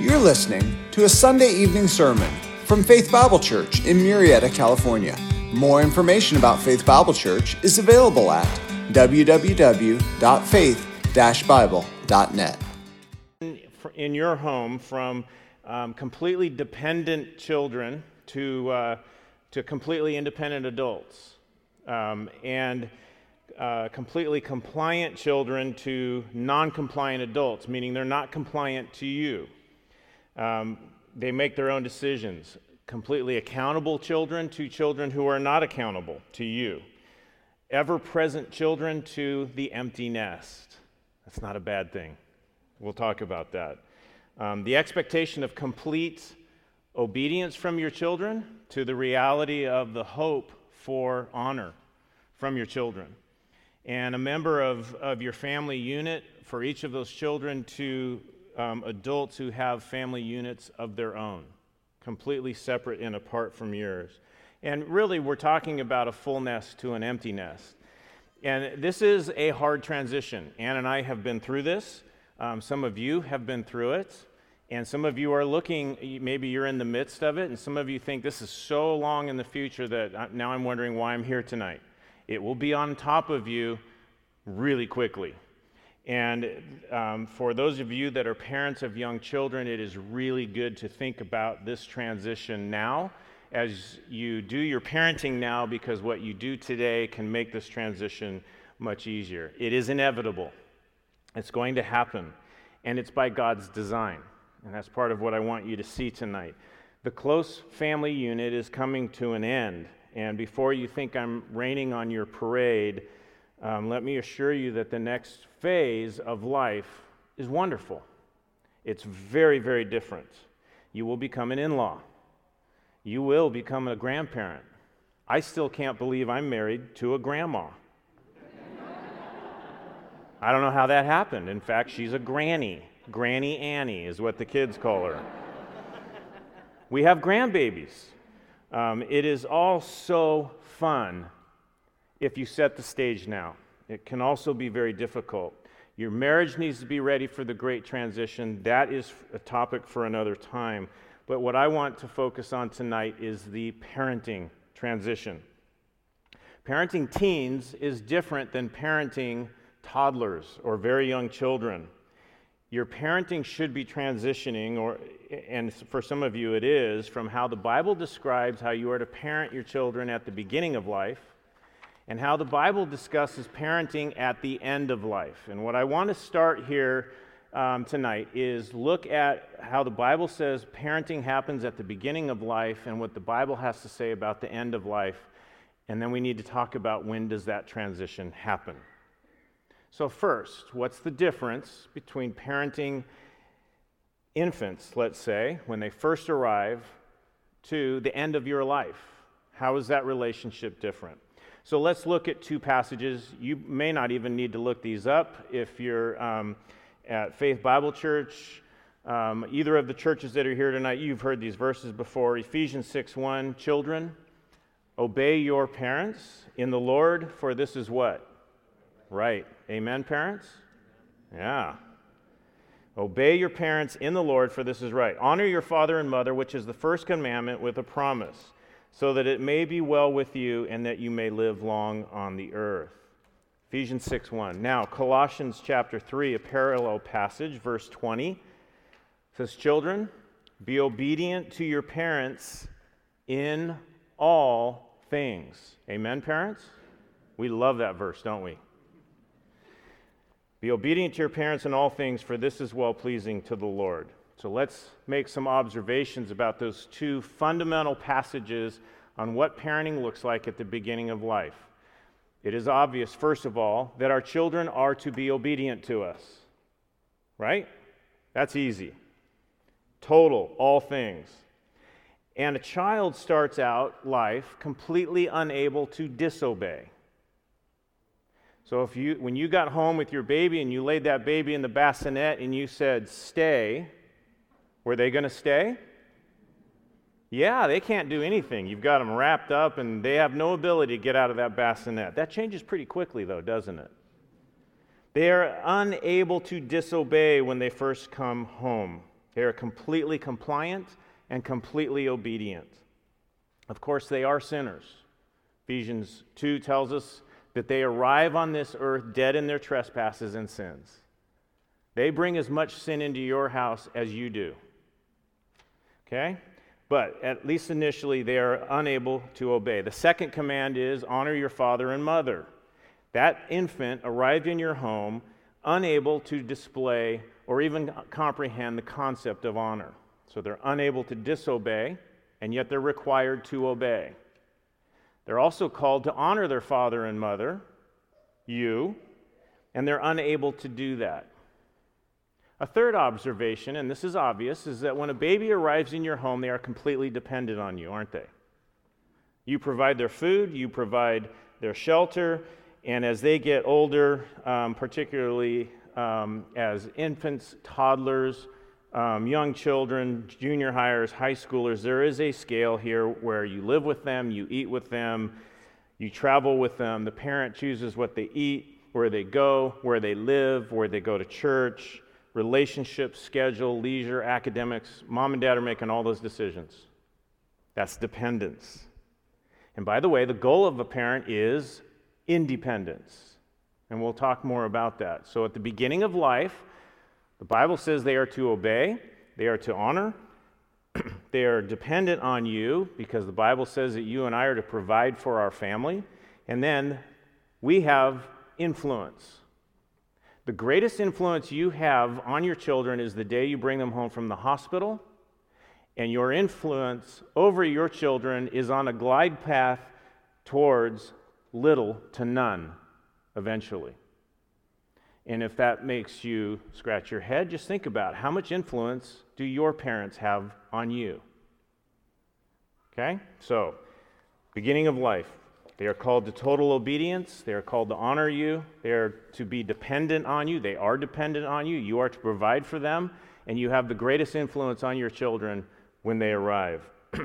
You're listening to a Sunday evening sermon from Faith Bible Church in Murrieta, California. More information about Faith Bible Church is available at www.faith-bible.net. In your home, from completely dependent children to completely independent adults, and completely compliant children to non-compliant adults, meaning they're not compliant to you. They make their own decisions. Completely accountable children to children who are not accountable to you. Ever-present children to the empty nest. That's not a bad thing. We'll talk about that. The expectation of complete obedience from your children to the reality of the hope for honor from your children. And a member of your family unit for each of those children to adults who have family units of their own, completely separate and apart from yours. And really, we're talking about a full nest to an empty nest. And this is a hard transition. Ann and I have been through this. Some of you have been through it. And some of you are looking, maybe you're in the midst of it, and some of you think this is so long in the future that now I'm wondering why I'm here tonight. It will be on top of you really quickly. And for those of you that are parents of young children, it is really good to think about this transition now as you do your parenting now, because what you do today can make this transition much easier. It is inevitable. It's going to happen, and it's by God's design. And that's part of what I want you to see tonight. The close family unit is coming to an end, and before you think I'm raining on your parade, let me assure you that the next phase of life is wonderful. It's very, very different. You will become an in-law. You will become a grandparent. I still can't believe I'm married to a grandma. I don't know how that happened. In fact, she's a granny. Granny Annie is what the kids call her. We have grandbabies. It is all so fun if you set the stage now. It can also be very difficult. Your marriage needs to be ready for the great transition. That is a topic for another time. But what I want to focus on tonight is the parenting transition. Parenting teens is different than parenting toddlers or very young children. Your parenting should be transitioning, and for some of you it is, from how the Bible describes how you are to parent your children at the beginning of life, and how the Bible discusses parenting at the end of life. And what I want to start here tonight is look at how the Bible says parenting happens at the beginning of life and what the Bible has to say about the end of life. And then we need to talk about when does that transition happen. So first, what's the difference between parenting infants, let's say, when they first arrive, to the end of your life? How is that relationship different? So let's look at two passages. You may not even need to look these up if you're at Faith Bible Church. Either of the churches that are here tonight, you've heard these verses before. Ephesians 6:1, children, obey your parents in the Lord, for this is what? Right. Amen, parents? Yeah. Obey your parents in the Lord, for this is right. Honor your father and mother, which is the first commandment, with a promise, so that it may be well with you and that you may live long on the earth. Ephesians 6:1. Now, Colossians chapter 3, a parallel passage, verse 20, says, children, be obedient to your parents in all things. Amen, parents? We love that verse, don't we? Be obedient to your parents in all things, for this is well-pleasing to the Lord. So let's make some observations about those two fundamental passages on what parenting looks like at the beginning of life. It is obvious, first of all, that our children are to be obedient to us. Right? That's easy. Total, all things. And a child starts out life completely unable to disobey. So when you got home with your baby and you laid that baby in the bassinet and you said, stay, were they going to stay? Yeah, they can't do anything. You've got them wrapped up and they have no ability to get out of that bassinet. That changes pretty quickly though, doesn't it? They are unable to disobey when they first come home. They are completely compliant and completely obedient. Of course, they are sinners. Ephesians 2 tells us that they arrive on this earth dead in their trespasses and sins. They bring as much sin into your house as you do. Okay? But at least initially, they are unable to obey. The second command is honor your father and mother. That infant arrived in your home unable to display or even comprehend the concept of honor. So they're unable to disobey, and yet they're required to obey. They're also called to honor their father and mother, you, and they're unable to do that. A third observation, and this is obvious, is that when a baby arrives in your home, they are completely dependent on you, aren't they? You provide their food, you provide their shelter, and as they get older, particularly as infants, toddlers, young children, junior hires, high schoolers, there is a scale here where you live with them, you eat with them, you travel with them. The parent chooses what they eat, where they go, where they live, where they go to church, relationships, schedule, leisure, academics. Mom and dad are making all those decisions. That's dependence. And by the way, the goal of a parent is independence. And we'll talk more about that. So at the beginning of life, the Bible says they are to obey, they are to honor, they are dependent on you because the Bible says that you and I are to provide for our family. And then we have influence. The greatest influence you have on your children is the day you bring them home from the hospital, and your influence over your children is on a glide path towards little to none eventually. And if that makes you scratch your head, just think about how much influence do your parents have on you? Okay? So, beginning of life. They are called to total obedience. They are called to honor you. They are to be dependent on you. They are dependent on you. You are to provide for them, and you have the greatest influence on your children when they arrive.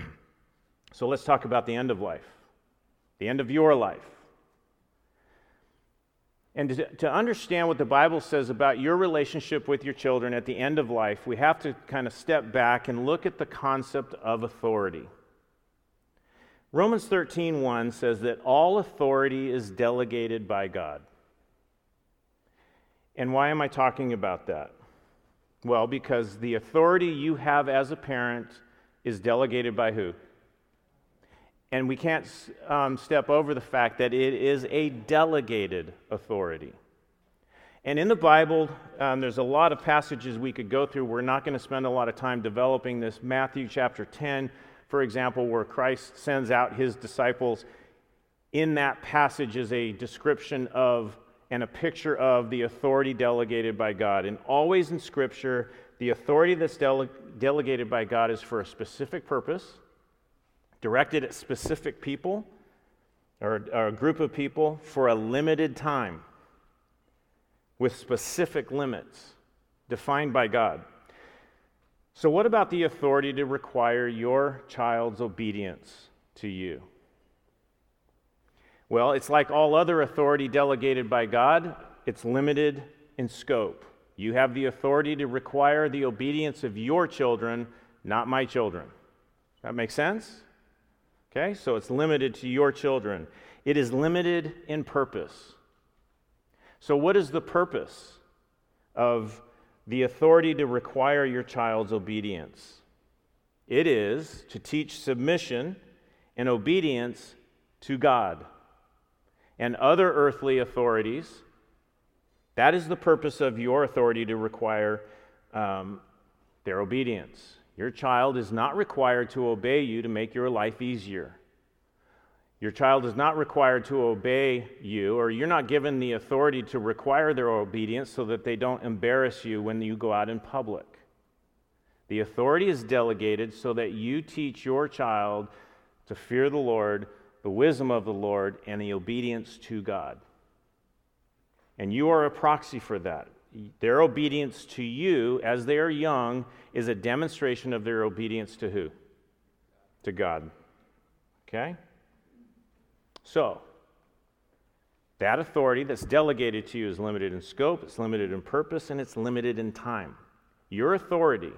So let's talk about the end of life, the end of your life. And to understand what the Bible says about your relationship with your children at the end of life, we have to kind of step back and look at the concept of authority. Romans 13:1 says that all authority is delegated by God. And why am I talking about that? Well, because the authority you have as a parent is delegated by who? And we can't step over the fact that it is a delegated authority. And in the Bible, there's a lot of passages we could go through. We're not going to spend a lot of time developing this. Matthew chapter 10, for example, where Christ sends out his disciples. In that passage is a description of and a picture of the authority delegated by God. And always in Scripture, the authority that's delegated by God is for a specific purpose, directed at specific people or a group of people for a limited time with specific limits defined by God. So what about the authority to require your child's obedience to you? Well, it's like all other authority delegated by God. It's limited in scope. You have the authority to require the obedience of your children, not my children. That make sense? Okay, so it's limited to your children. It is limited in purpose. So what is the purpose of the authority to require your child's obedience? It is to teach submission and obedience to God and other earthly authorities. That is the purpose of your authority to require their obedience. Your child is not required to obey you to make your life easier. Your child is not required to obey you, or you're not given the authority to require their obedience so that they don't embarrass you when you go out in public. The authority is delegated so that you teach your child to fear the Lord, the wisdom of the Lord, and the obedience to God. And you are a proxy for that. Their obedience to you as they are young is a demonstration of their obedience to who? To God. Okay? So, that authority that's delegated to you is limited in scope, it's limited in purpose, and it's limited in time. Your authority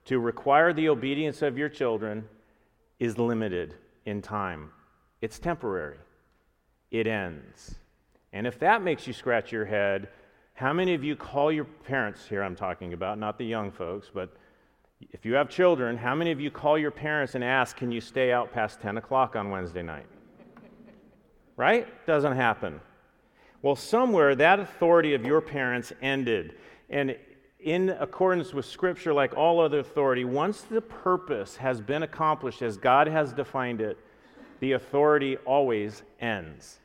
to require the obedience of your children is limited in time. It's temporary. It ends. And if that makes you scratch your head, how many of you call your parents, here I'm talking about, not the young folks, but if you have children, how many of you call your parents and ask, can you stay out past 10 o'clock on Wednesday night? Right? Doesn't happen. Well, somewhere that authority of your parents ended. And in accordance with Scripture, like all other authority, once the purpose has been accomplished as God has defined it, the authority always ends.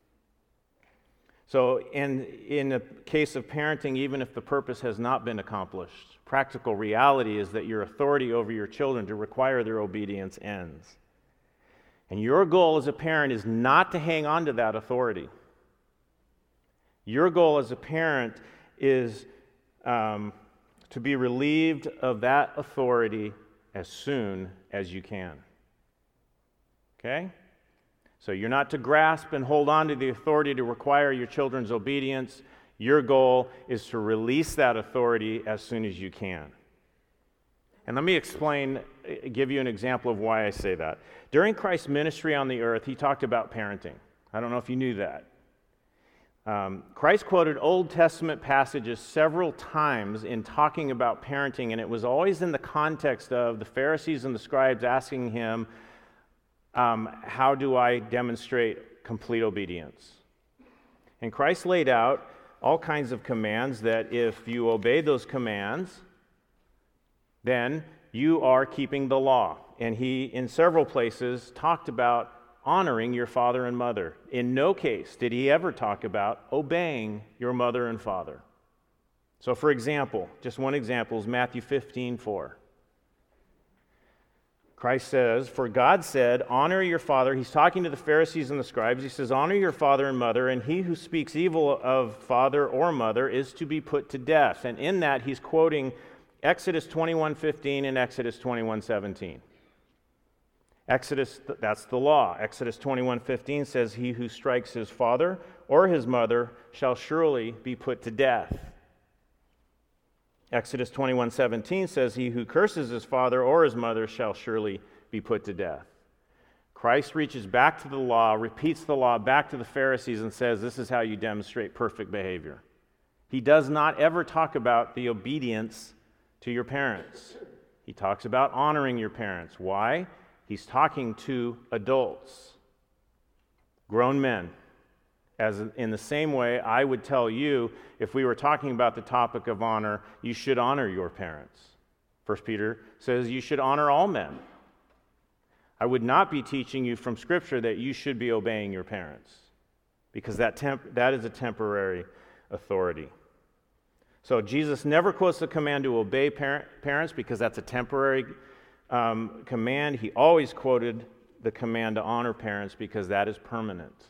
So in the case of parenting, even if the purpose has not been accomplished, practical reality is that your authority over your children to require their obedience ends. And your goal as a parent is not to hang on to that authority. Your goal as a parent is to be relieved of that authority as soon as you can. Okay? So you're not to grasp and hold on to the authority to require your children's obedience. Your goal is to release that authority as soon as you can. And let me give you an example of why I say that. During Christ's ministry on the earth, he talked about parenting. I don't know if you knew that. Christ quoted Old Testament passages several times in talking about parenting, and it was always in the context of the Pharisees and the scribes asking him, how do I demonstrate complete obedience? And Christ laid out all kinds of commands that if you obey those commands, then you are keeping the law. And he, in several places, talked about honoring your father and mother. In no case did he ever talk about obeying your mother and father. So for example, just one example is Matthew 15:4. Christ says, for God said, honor your father. He's talking to the Pharisees and the scribes. He says, honor your father and mother, and he who speaks evil of father or mother is to be put to death. And in that, he's quoting Exodus 21:15 and Exodus 21:17. Exodus, that's the law. Exodus 21:15 says, he who strikes his father or his mother shall surely be put to death. Exodus 21:17 says, he who curses his father or his mother shall surely be put to death. Christ reaches back to the law, repeats the law back to the Pharisees and says, this is how you demonstrate perfect behavior. He does not ever talk about the obedience to your parents. He talks about honoring your parents. Why? He's talking to adults, grown men. As in the same way, I would tell you, if we were talking about the topic of honor, you should honor your parents. 1 Peter says you should honor all men. I would not be teaching you from Scripture that you should be obeying your parents, because that is a temporary authority. So Jesus never quotes the command to obey parents because that's a temporary command. He always quoted the command to honor parents because that is permanent.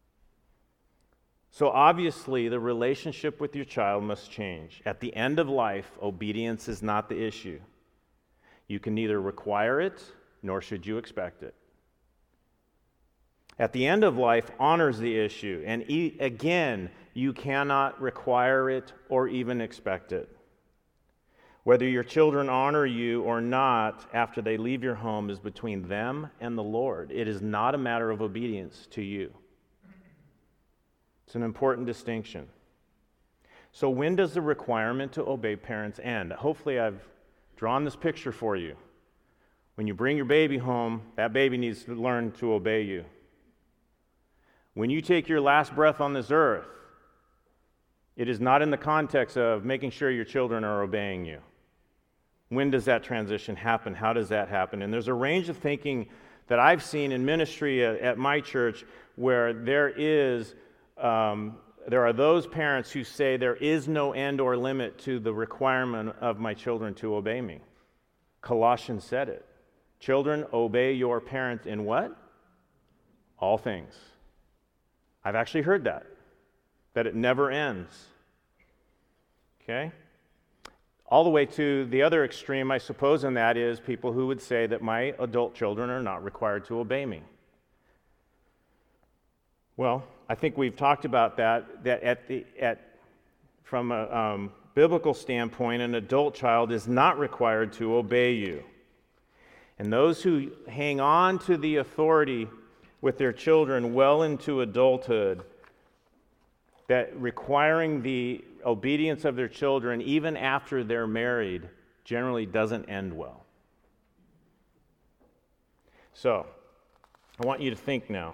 So obviously, the relationship with your child must change. At the end of life, obedience is not the issue. You can neither require it, nor should you expect it. At the end of life, honor is the issue. And again, you cannot require it or even expect it. Whether your children honor you or not after they leave your home is between them and the Lord. It is not a matter of obedience to you. It's an important distinction. So when does the requirement to obey parents end? Hopefully I've drawn this picture for you. When you bring your baby home, that baby needs to learn to obey you. When you take your last breath on this earth, it is not in the context of making sure your children are obeying you. When does that transition happen? How does that happen? And there's a range of thinking that I've seen in ministry at my church where there are those parents who say there is no end or limit to the requirement of my children to obey me. Colossians said it. Children, obey your parents in what? All things. I've actually heard that it never ends. Okay? All the way to the other extreme, I suppose, and that is people who would say that my adult children are not required to obey me. Well, I think we've talked about that from a biblical standpoint, an adult child is not required to obey you. And those who hang on to the authority with their children well into adulthood, that requiring the obedience of their children even after they're married generally doesn't end well. So, I want you to think now.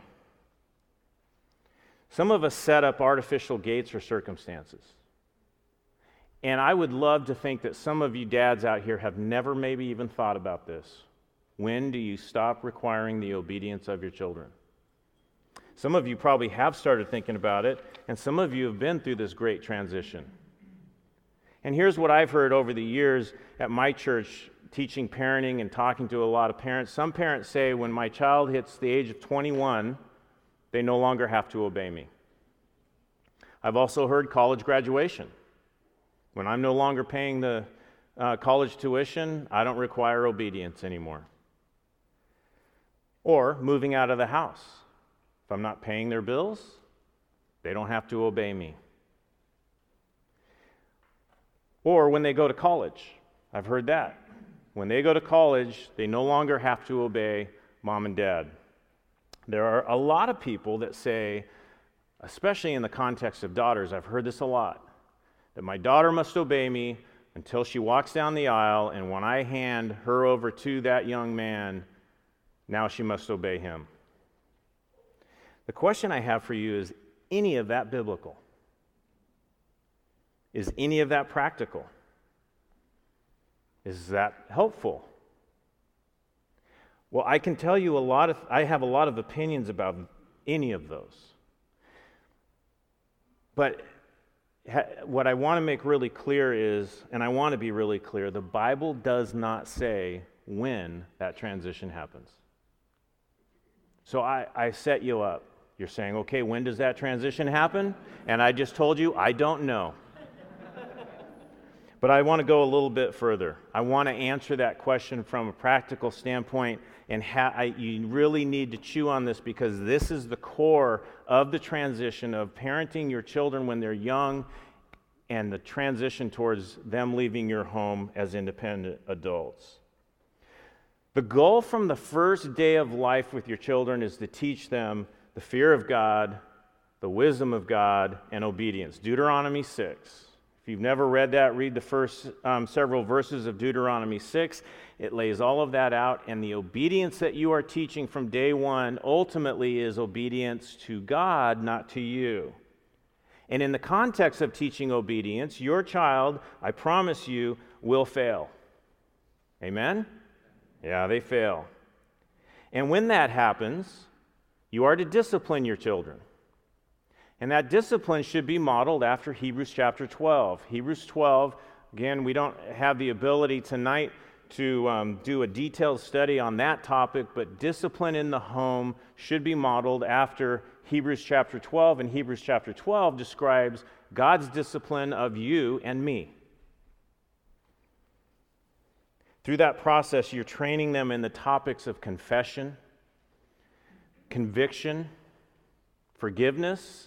Some of us set up artificial gates for circumstances. And I would love to think that some of you dads out here have never maybe even thought about this. When do you stop requiring the obedience of your children? Some of you probably have started thinking about it, and some of you have been through this great transition. And here's what I've heard over the years at my church, teaching parenting and talking to a lot of parents. Some parents say, when my child hits the age of 21, they no longer have to obey me. I've also heard college graduation. When I'm no longer paying the college tuition, I don't require obedience anymore. Or moving out of the house. If I'm not paying their bills, they don't have to obey me. Or when they go to college. I've heard that. When they go to college, they no longer have to obey mom and dad. There are a lot of people that say, especially in the context of daughters, I've heard this a lot, that my daughter must obey me until she walks down the aisle, and when I hand her over to that young man, now she must obey him. The question I have for you is any of that biblical? Is any of that practical? Is that helpful? Well, I can tell you I have a lot of opinions about any of those. But what I want to make really clear is, and I want to be really clear, the Bible does not say when that transition happens. So I set you up. You're saying, okay, when does that transition happen? And I just told you, I don't know. But I want to go a little bit further. I want to answer that question from a practical standpoint, and you really need to chew on this because this is the core of the transition of parenting your children when they're young and the transition towards them leaving your home as independent adults. The goal from the first day of life with your children is to teach them the fear of God, the wisdom of God, and obedience. Deuteronomy 6. If you've never read that, read the first several verses of Deuteronomy 6. It lays all of that out, and the obedience that you are teaching from day one ultimately is obedience to God, not to you. And in the context of teaching obedience, your child, I promise you, will fail. Amen? Yeah, they fail. And when that happens, you are to discipline your children. And that discipline should be modeled after Hebrews chapter 12. Hebrews 12, again, we don't have the ability tonight to do a detailed study on that topic, but discipline in the home should be modeled after Hebrews chapter 12. And Hebrews chapter 12 describes God's discipline of you and me. Through that process, you're training them in the topics of confession, conviction, forgiveness,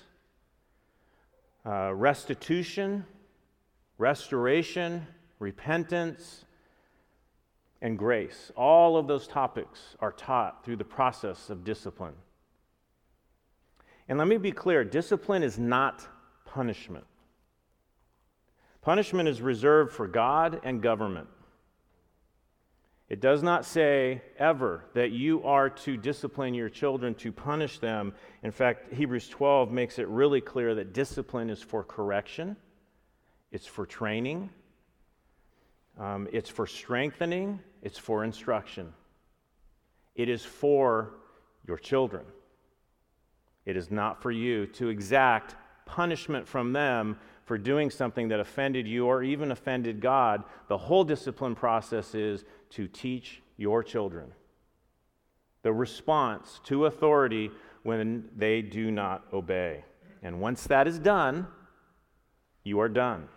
restitution, restoration, repentance, and grace. All of those topics are taught through the process of discipline. And let me be clear, discipline is not punishment. Punishment is reserved for God and government. It does not say ever that you are to discipline your children to punish them. In fact, Hebrews 12 makes it really clear that discipline is for correction, it's for training, it's for strengthening, it's for instruction. It is for your children. It is not for you to exact punishment from them for doing something that offended you or even offended God. The whole discipline process is to teach your children the response to authority when they do not obey. And once that is done, you are done.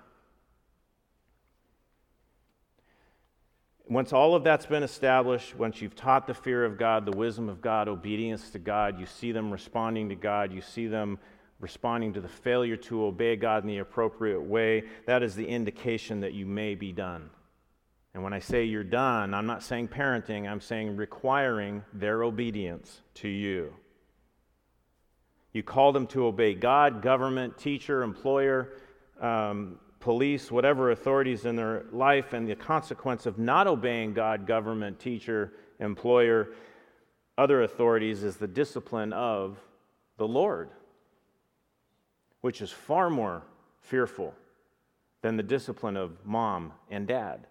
Once all of that's been established, once you've taught the fear of God, the wisdom of God, obedience to God, you see them responding to God, you see them responding to the failure to obey God in the appropriate way, that is the indication that you may be done. And when I say you're done, I'm not saying parenting, I'm saying requiring their obedience to you. You call them to obey God, government, teacher, employer, police, whatever authorities in their life, and the consequence of not obeying God, government, teacher, employer, other authorities is the discipline of the Lord, which is far more fearful than the discipline of mom and dad.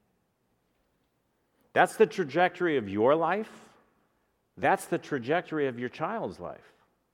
That's the trajectory of your life. That's the trajectory of your child's life.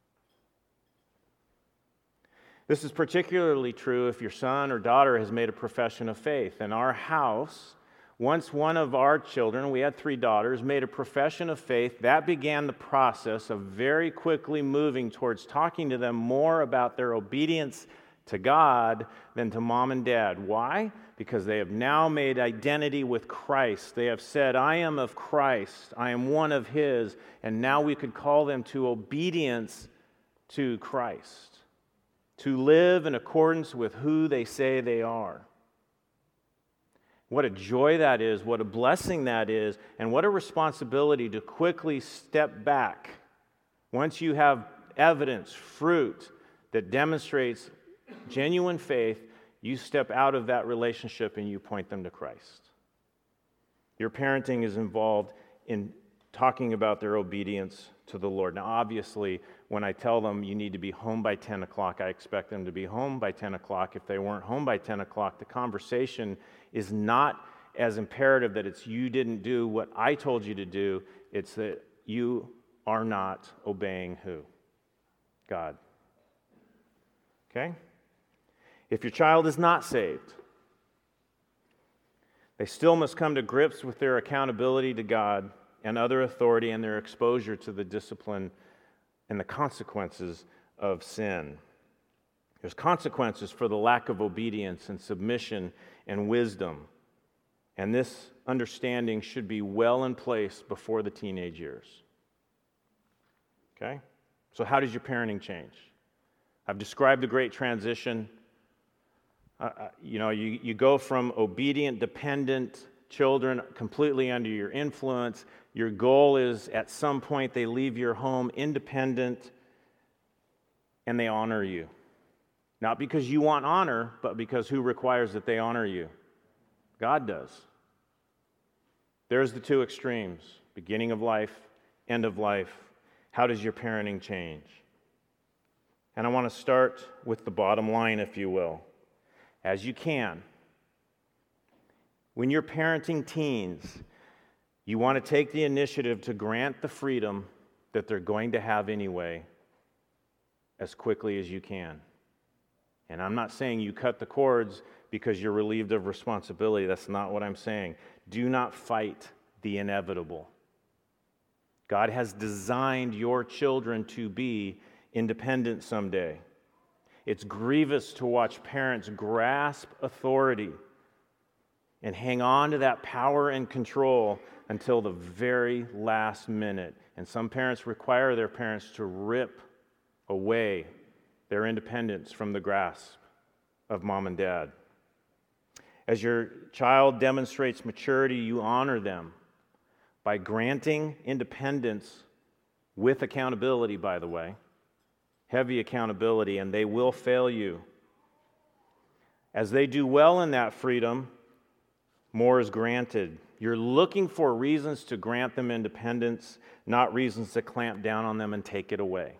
This is particularly true if your son or daughter has made a profession of faith. In our house, once one of our children, we had 3 daughters, made a profession of faith, that began the process of very quickly moving towards talking to them more about their obedience to God than to mom and dad. Why? Because they have now made identity with Christ. They have said, I am of Christ, I am one of His, and now we could call them to obedience to Christ, to live in accordance with who they say they are. What a joy that is, what a blessing that is, and what a responsibility to quickly step back once you have evidence, fruit that demonstrates genuine faith. You step out of that relationship and you point them to Christ. Your parenting is involved in talking about their obedience to the Lord. Now, obviously, when I tell them you need to be home by 10 o'clock, I expect them to be home by 10 o'clock. If they weren't home by 10 o'clock, the conversation is not as imperative that it's you didn't do what I told you to do. It's that you are not obeying who? God. Okay? If your child is not saved, they still must come to grips with their accountability to God and other authority and their exposure to the discipline and the consequences of sin. There's consequences for the lack of obedience and submission and wisdom. And this understanding should be well in place before the teenage years. Okay? So how does your parenting change? I've described the great transition. You go from obedient, dependent children completely under your influence. Your goal is at some point they leave your home independent and they honor you. Not because you want honor, but because who requires that they honor you? God does. There's the 2 extremes, beginning of life, end of life. How does your parenting change? And I want to start with the bottom line, if you will, as you can. When you're parenting teens, you want to take the initiative to grant the freedom that they're going to have anyway as quickly as you can. And I'm not saying you cut the cords because you're relieved of responsibility. That's not what I'm saying. Do not fight the inevitable. God has designed your children to be independent someday. It's grievous to watch parents grasp authority and hang on to that power and control until the very last minute. And some parents require their parents to rip away their independence from the grasp of mom and dad. As your child demonstrates maturity, you honor them by granting independence with accountability, by the way, heavy accountability, and they will fail you. As they do well in that freedom, more is granted. You're looking for reasons to grant them independence, not reasons to clamp down on them and take it away.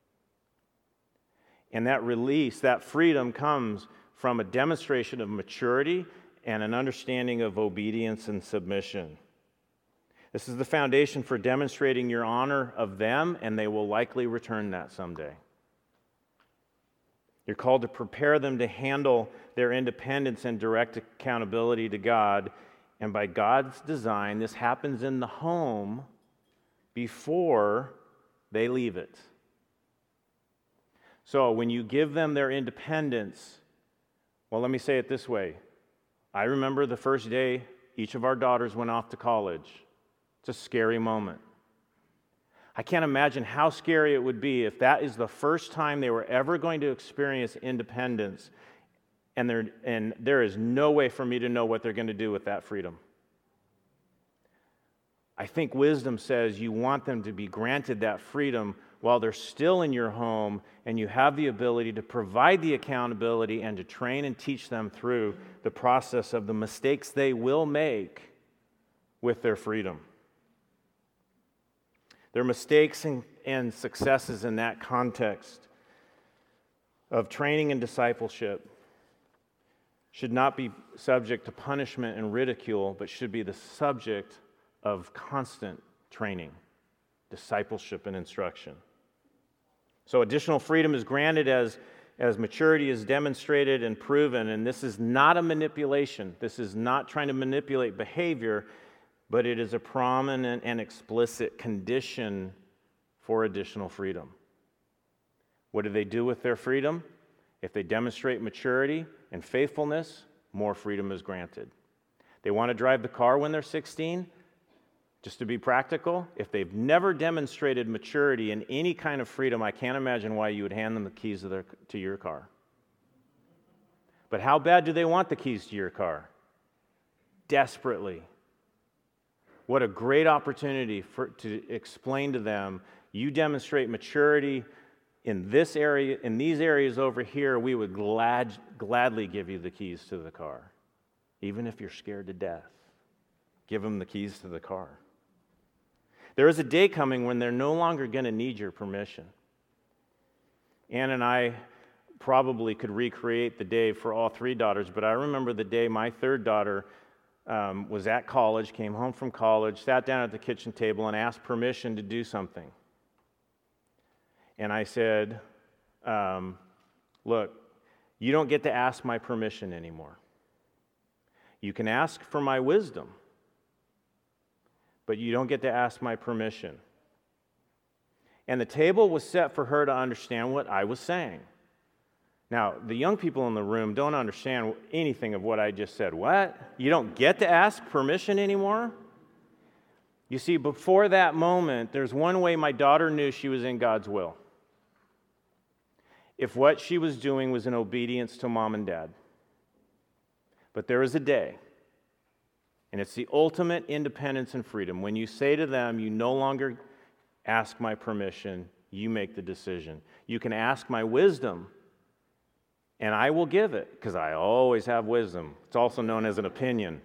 And that release, that freedom comes from a demonstration of maturity and an understanding of obedience and submission. This is the foundation for demonstrating your honor of them, and they will likely return that someday. You're called to prepare them to handle their independence and direct accountability to God. And by God's design, this happens in the home before they leave it. So when you give them their independence, well, let me say it this way. I remember the first day each of our daughters went off to college. It's a scary moment. I can't imagine how scary it would be if that is the first time they were ever going to experience independence, and there is no way for me to know what they're going to do with that freedom. I think wisdom says you want them to be granted that freedom while they're still in your home, and you have the ability to provide the accountability and to train and teach them through the process of the mistakes they will make with their freedom. Their mistakes and successes in that context of training and discipleship should not be subject to punishment and ridicule, but should be the subject of constant training, discipleship, and instruction. So additional freedom is granted as maturity is demonstrated and proven, and this is not a manipulation. This is not trying to manipulate behavior, but it is a prominent and explicit condition for additional freedom. What do they do with their freedom? If they demonstrate maturity and faithfulness, more freedom is granted. They want to drive the car when they're 16? Just to be practical, if they've never demonstrated maturity in any kind of freedom, I can't imagine why you would hand them the keys to your car. But how bad do they want the keys to your car? Desperately. What a great opportunity to explain to them, you demonstrate maturity in this area, in these areas over here, we would gladly give you the keys to the car. Even if you're scared to death, give them the keys to the car. There is a day coming when they're no longer going to need your permission. Ann and I probably could recreate the day for all three daughters, but I remember the day my third daughter was at college, came home from college, sat down at the kitchen table and asked permission to do something. And I said, look, you don't get to ask my permission anymore. You can ask for my wisdom, but you don't get to ask my permission. And the table was set for her to understand what I was saying. Now, the young people in the room don't understand anything of what I just said. What? You don't get to ask permission anymore? You see, before that moment, there's one way my daughter knew she was in God's will. If what she was doing was in obedience to mom and dad. But there is a day, and it's the ultimate independence and freedom. When you say to them, you no longer ask my permission, you make the decision. You can ask my wisdom, and I will give it, because I always have wisdom. It's also known as an opinion.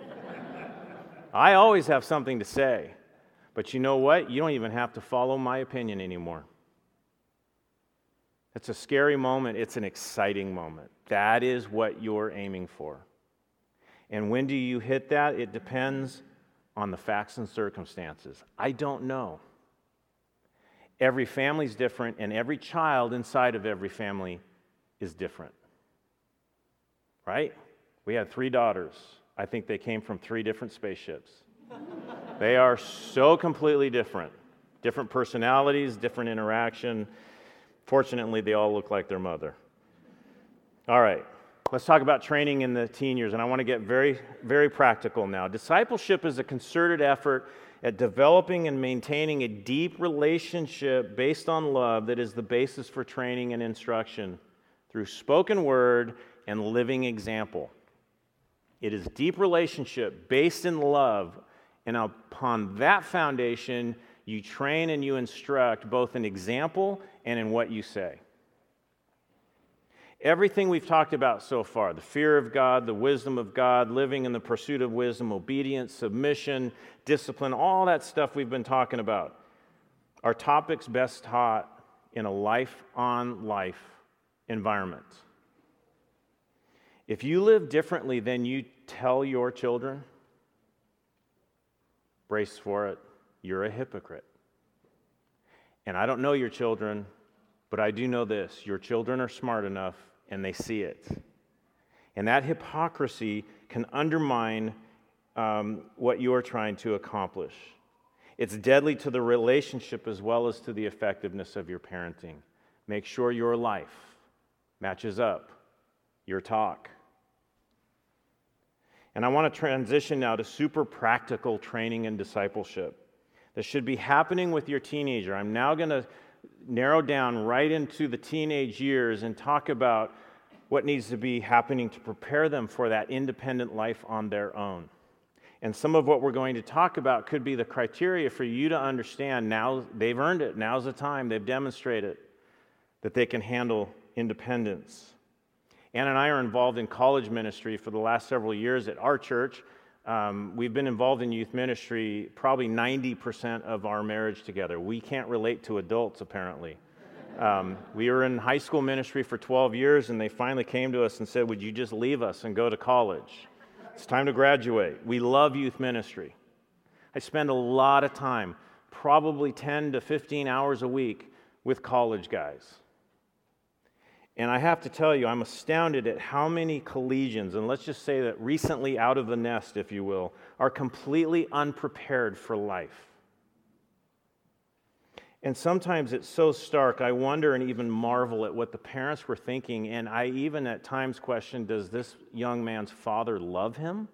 I always have something to say. But you know what? You don't even have to follow my opinion anymore. It's a scary moment. It's an exciting moment. That is what you're aiming for. And when do you hit that? It depends on the facts and circumstances. I don't know. Every family's different, and every child inside of every family is different. Right? We had 3 daughters. I think they came from 3 different spaceships. They are so completely different. Different personalities, different interaction. Fortunately, they all look like their mother. All right. Let's talk about training in the teen years, and I want to get very, very practical now. Discipleship is a concerted effort at developing and maintaining a deep relationship based on love that is the basis for training and instruction through spoken word and living example. It is deep relationship based in love, and upon that foundation, you train and you instruct both in example and in what you say. Everything we've talked about so far, the fear of God, the wisdom of God, living in the pursuit of wisdom, obedience, submission, discipline, all that stuff we've been talking about, are topics best taught in a life-on-life environment. If you live differently than you tell your children, brace for it, you're a hypocrite. And I don't know your children, but I do know this: your children are smart enough and they see it. And that hypocrisy can undermine what you're trying to accomplish. It's deadly to the relationship as well as to the effectiveness of your parenting. Make sure your life matches up, your talk. And I want to transition now to super practical training and discipleship. that should be happening with your teenager. I'm now going to narrow down right into the teenage years and talk about what needs to be happening to prepare them for that independent life on their own. And some of what we're going to talk about could be the criteria for you to understand now they've earned it. Now's the time. They've demonstrated that they can handle independence. Ann and I are involved in college ministry for the last several years at our church. We've been involved in youth ministry probably 90% of our marriage together. We can't relate to adults, apparently. We were in high school ministry for 12 years, and they finally came to us and said, would you just leave us and go to college? It's time to graduate. We love youth ministry. I spend a lot of time, probably 10 to 15 hours a week, with college guys. And I have to tell you, I'm astounded at how many collegians, and let's just say that recently out of the nest, if you will, are completely unprepared for life. And sometimes it's so stark, I wonder and even marvel at what the parents were thinking, and I even at times question, does this young man's father love him?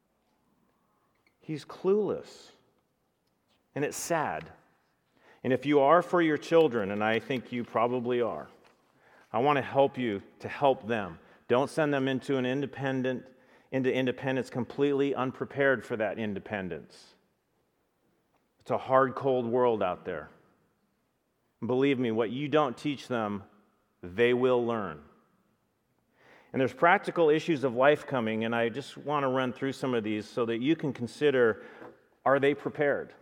He's clueless. And it's sad. And if you are for your children, and I think you probably are, I want to help you to help them. Don't send them into independence completely unprepared for that independence. It's a hard, cold world out there. Believe me, what you don't teach them, they will learn. And there's practical issues of life coming, and I just want to run through some of these so that you can consider, are they prepared?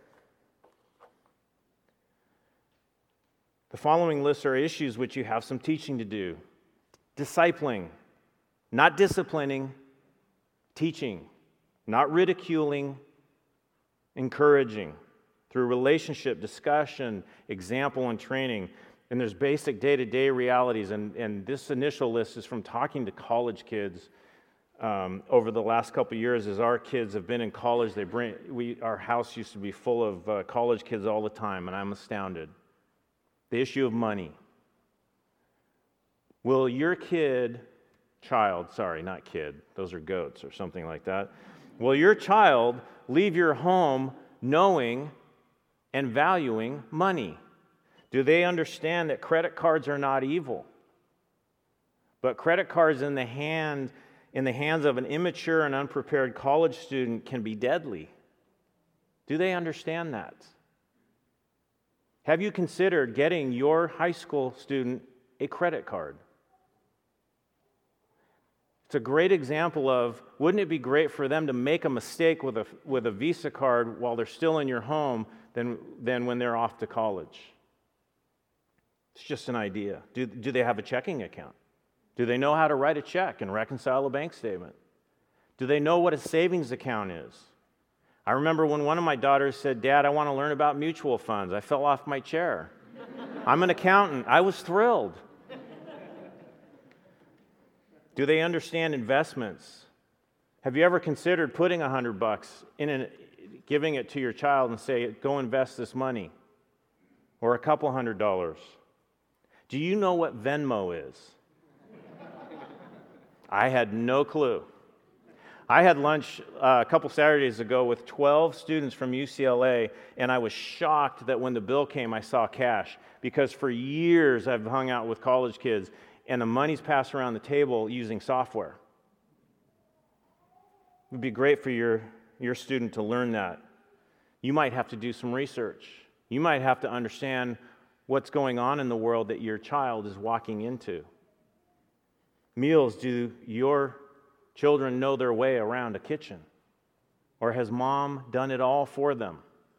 The following lists are issues which you have some teaching to do. Discipling, not disciplining, teaching, not ridiculing, encouraging. Through relationship, discussion, example, and training. And there's basic day-to-day realities. And this initial list is from talking to college kids over the last couple of years. As our kids have been in college, our house used to be full of college kids all the time, and I'm astounded. The issue of money. Will your not kid, those are goats or something like that. Will your child leave your home knowing and valuing money? Do they understand that credit cards are not evil? But credit cards in the hands of an immature and unprepared college student can be deadly. Do they understand that? Have you considered getting your high school student a credit card? It's a great example of, wouldn't it be great for them to make a mistake with a Visa card while they're still in your home than when they're off to college? It's just an idea. Do they have a checking account? Do they know how to write a check and reconcile a bank statement? Do they know what a savings account is? I remember when one of my daughters said, Dad, I want to learn about mutual funds. I fell off my chair. I'm an accountant. I was thrilled. Do they understand investments? Have you ever considered putting $100 giving it to your child and say, go invest this money? Or a couple $100? Do you know what Venmo is? I had no clue. I had lunch a couple Saturdays ago with 12 students from UCLA, and I was shocked that when the bill came, I saw cash. Because for years I've hung out with college kids, and the money's passed around the table using software. It would be great for your student to learn that. You might have to do some research. You might have to understand what's going on in the world that your child is walking into. Meals, do your children know their way around a kitchen? Or has mom done it all for them?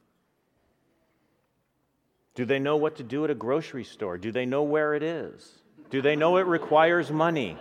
Do they know what to do at a grocery store? Do they know where it is? Do they know it requires money?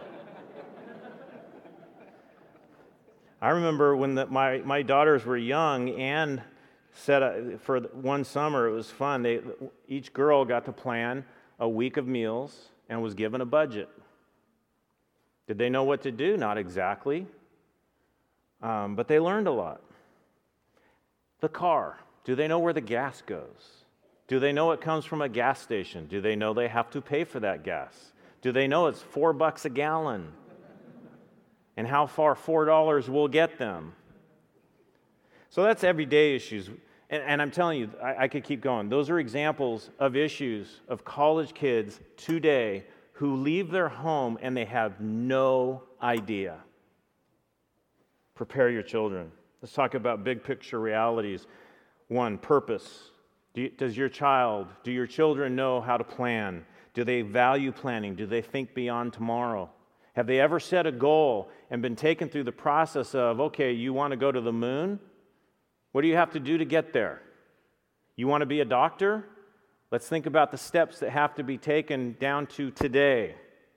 I remember when my daughters were young, Anne said for one summer, it was fun. Each girl got to plan a week of meals and was given a budget. Did they know what to do? Not exactly. But they learned a lot. The car. Do they know where the gas goes? Do they know it comes from a gas station? Do they know they have to pay for that gas? Do they know it's $4 a gallon? And how far $4 will get them? So that's everyday issues. And I'm telling you, I could keep going. Those are examples of issues of college kids today who leave their home and they have no idea. Prepare your children. Let's talk about big picture realities. One, purpose. Do your children know how to plan? Do they value planning? Do they think beyond tomorrow? Have they ever set a goal and been taken through the process of, okay, you want to go to the moon? What do you have to do to get there? You want to be a doctor? Let's think about the steps that have to be taken down to today.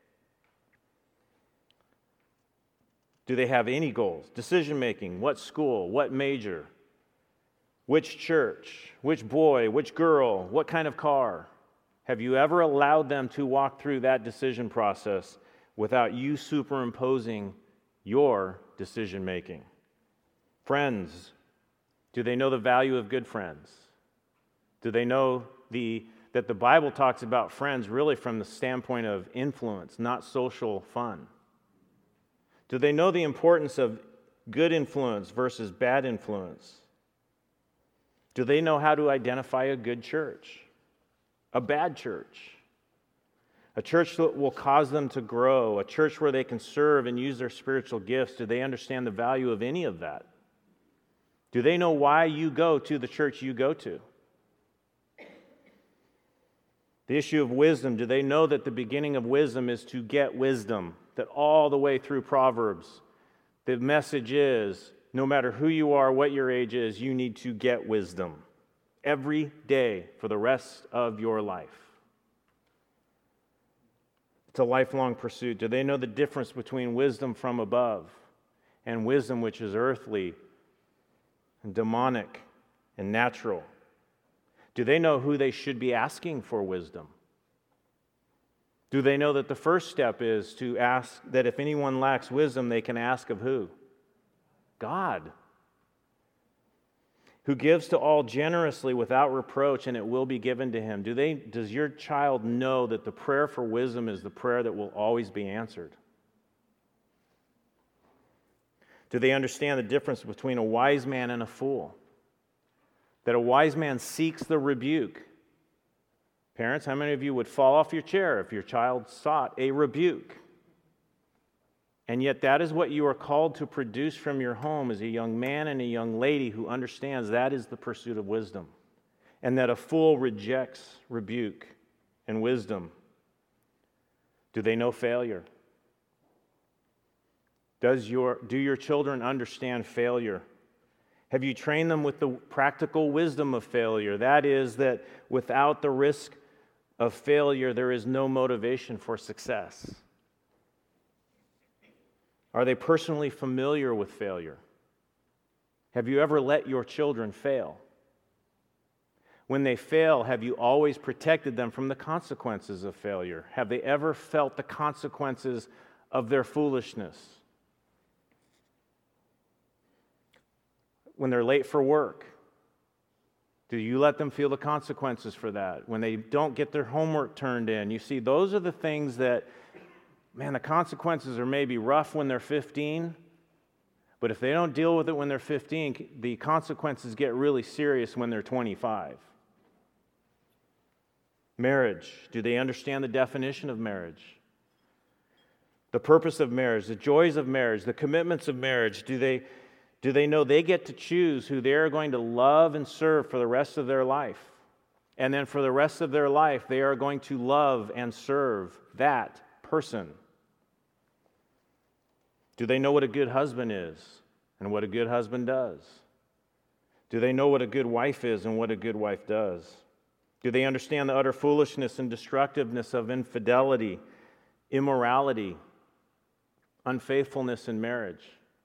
Do they have any goals? Decision making, what school, what major, which church, which boy, which girl, what kind of car? Have you ever allowed them to walk through that decision process without you superimposing your decision making? Friends, do they know the value of good friends? Do they know that the Bible talks about friends really from the standpoint of influence, not social fun? Do they know the importance of good influence versus bad influence? Do they know how to identify a good church, a bad church, a church that will cause them to grow, a church where they can serve and use their spiritual gifts? Do they understand the value of any of that? Do they know why you go to the church you go to? The issue of wisdom, do they know that the beginning of wisdom is to get wisdom? That all the way through Proverbs, the message is, no matter who you are, what your age is, you need to get wisdom every day for the rest of your life. It's a lifelong pursuit. Do they know the difference between wisdom from above and wisdom which is earthly and demonic and natural? Do they know who they should be asking for wisdom? Do they know that the first step is to ask that if anyone lacks wisdom, they can ask of who? God, who gives to all generously without reproach, and it will be given to him. Does your child know that the prayer for wisdom is the prayer that will always be answered? Do they understand the difference between a wise man and a fool? That a wise man seeks the rebuke. Parents, how many of you would fall off your chair if your child sought a rebuke? And yet that is what you are called to produce from your home as a young man and a young lady who understands that is the pursuit of wisdom, and that a fool rejects rebuke and wisdom. Do they know failure? Do your children understand failure? Have you trained them with the practical wisdom of failure? That is, that without the risk of failure, there is no motivation for success. Are they personally familiar with failure? Have you ever let your children fail? When they fail, have you always protected them from the consequences of failure? Have they ever felt the consequences of their foolishness? When they're late for work, do you let them feel the consequences for that? When they don't get their homework turned in, you see, those are the things that, man, the consequences are maybe rough when they're 15, but if they don't deal with it when they're 15, the consequences get really serious when they're 25. Marriage, do they understand the definition of marriage? The purpose of marriage, the joys of marriage, the commitments of marriage, do they know they get to choose who they're going to love and serve for the rest of their life? And then for the rest of their life, they are going to love and serve that person. Do they know what a good husband is and what a good husband does? Do they know what a good wife is and what a good wife does? Do they understand the utter foolishness and destructiveness of infidelity, immorality, unfaithfulness in marriage?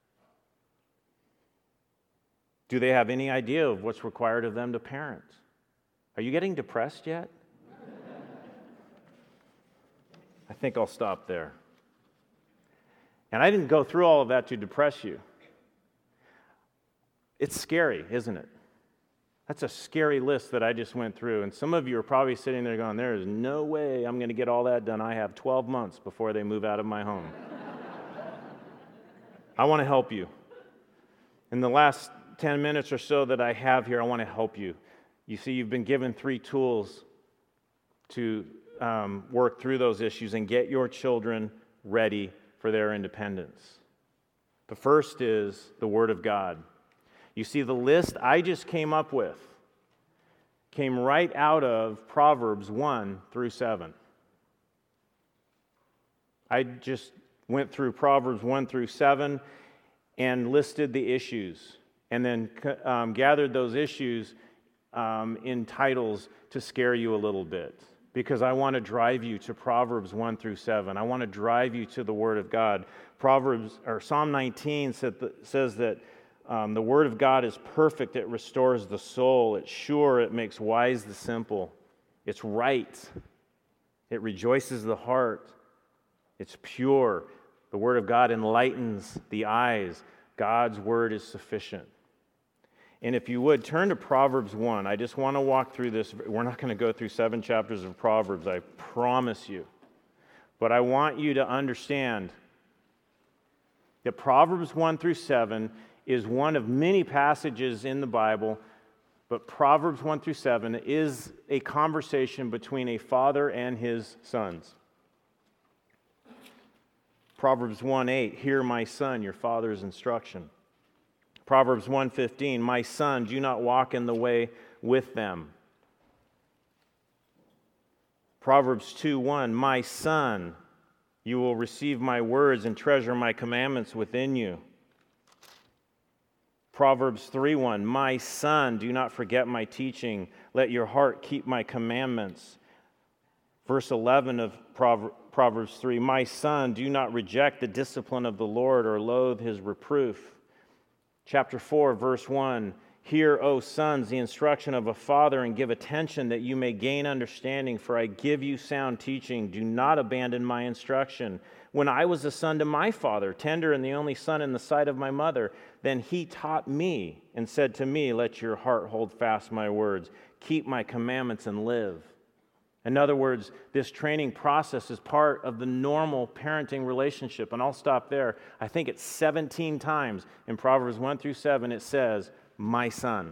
Do they have any idea of what's required of them to parent? Are you getting depressed yet? I think I'll stop there. And I didn't go through all of that to depress you. It's scary, isn't it? That's a scary list that I just went through. And some of you are probably sitting there going, there is no way I'm going to get all that done. I have 12 months before they move out of my home. I want to help you. In the last 10 minutes or so that I have here, I want to help you. You see, you've been given 3 tools to work through those issues and get your children ready for their independence. The first is the Word of God. You see, the list I just came up with came right out of Proverbs 1 through 7. I just went through Proverbs 1 through 7 and listed the issues, and then gathered those issues in titles to scare you a little bit, because I want to drive you to Proverbs 1 through 7. I want to drive you to the Word of God. Psalm 19 says that the Word of God is perfect. It restores the soul. It's sure. It makes wise the simple. It's right. It rejoices the heart. It's pure. The Word of God enlightens the eyes. God's Word is sufficient. And if you would, turn to Proverbs 1. I just want to walk through this. We're not going to go through 7 chapters of Proverbs, I promise you. But I want you to understand that Proverbs 1 through 7 is one of many passages in the Bible, but Proverbs 1 through 7 is a conversation between a father and his sons. Proverbs 1:8, hear my son, your father's instruction. Proverbs 1:15, my son, do not walk in the way with them. Proverbs 2:1, my son, you will receive my words and treasure my commandments within you. Proverbs 3:1, my son, do not forget my teaching. Let your heart keep my commandments. Verse 11 of Proverbs 3, my son, do not reject the discipline of the Lord or loathe his reproof. Chapter 4, verse 1, hear, O sons, the instruction of a father, and give attention that you may gain understanding, for I give you sound teaching. Do not abandon my instruction. When I was a son to my father, tender and the only son in the sight of my mother, then he taught me and said to me, let your heart hold fast my words. Keep my commandments and live. In other words, this training process is part of the normal parenting relationship. And I'll stop there. I think it's 17 times in Proverbs 1 through 7 it says, my son.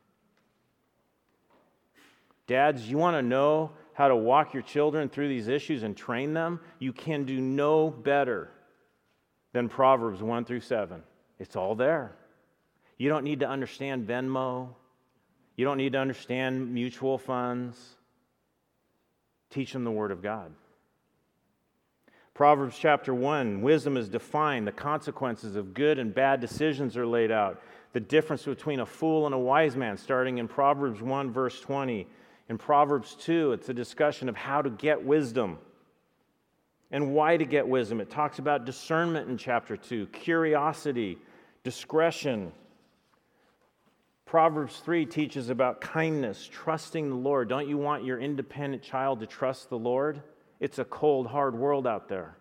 Dads, you want to know how to walk your children through these issues and train them? You can do no better than Proverbs 1 through 7. It's all there. You don't need to understand Venmo. You don't need to understand mutual funds. Teach them the Word of God. Proverbs chapter 1, wisdom is defined. The consequences of good and bad decisions are laid out. The difference between a fool and a wise man, starting in Proverbs 1, verse 20. In Proverbs 2, it's a discussion of how to get wisdom and why to get wisdom. It talks about discernment in chapter 2, curiosity, discretion. Proverbs 3 teaches about kindness, trusting the Lord. Don't you want your independent child to trust the Lord? It's a cold, hard world out there.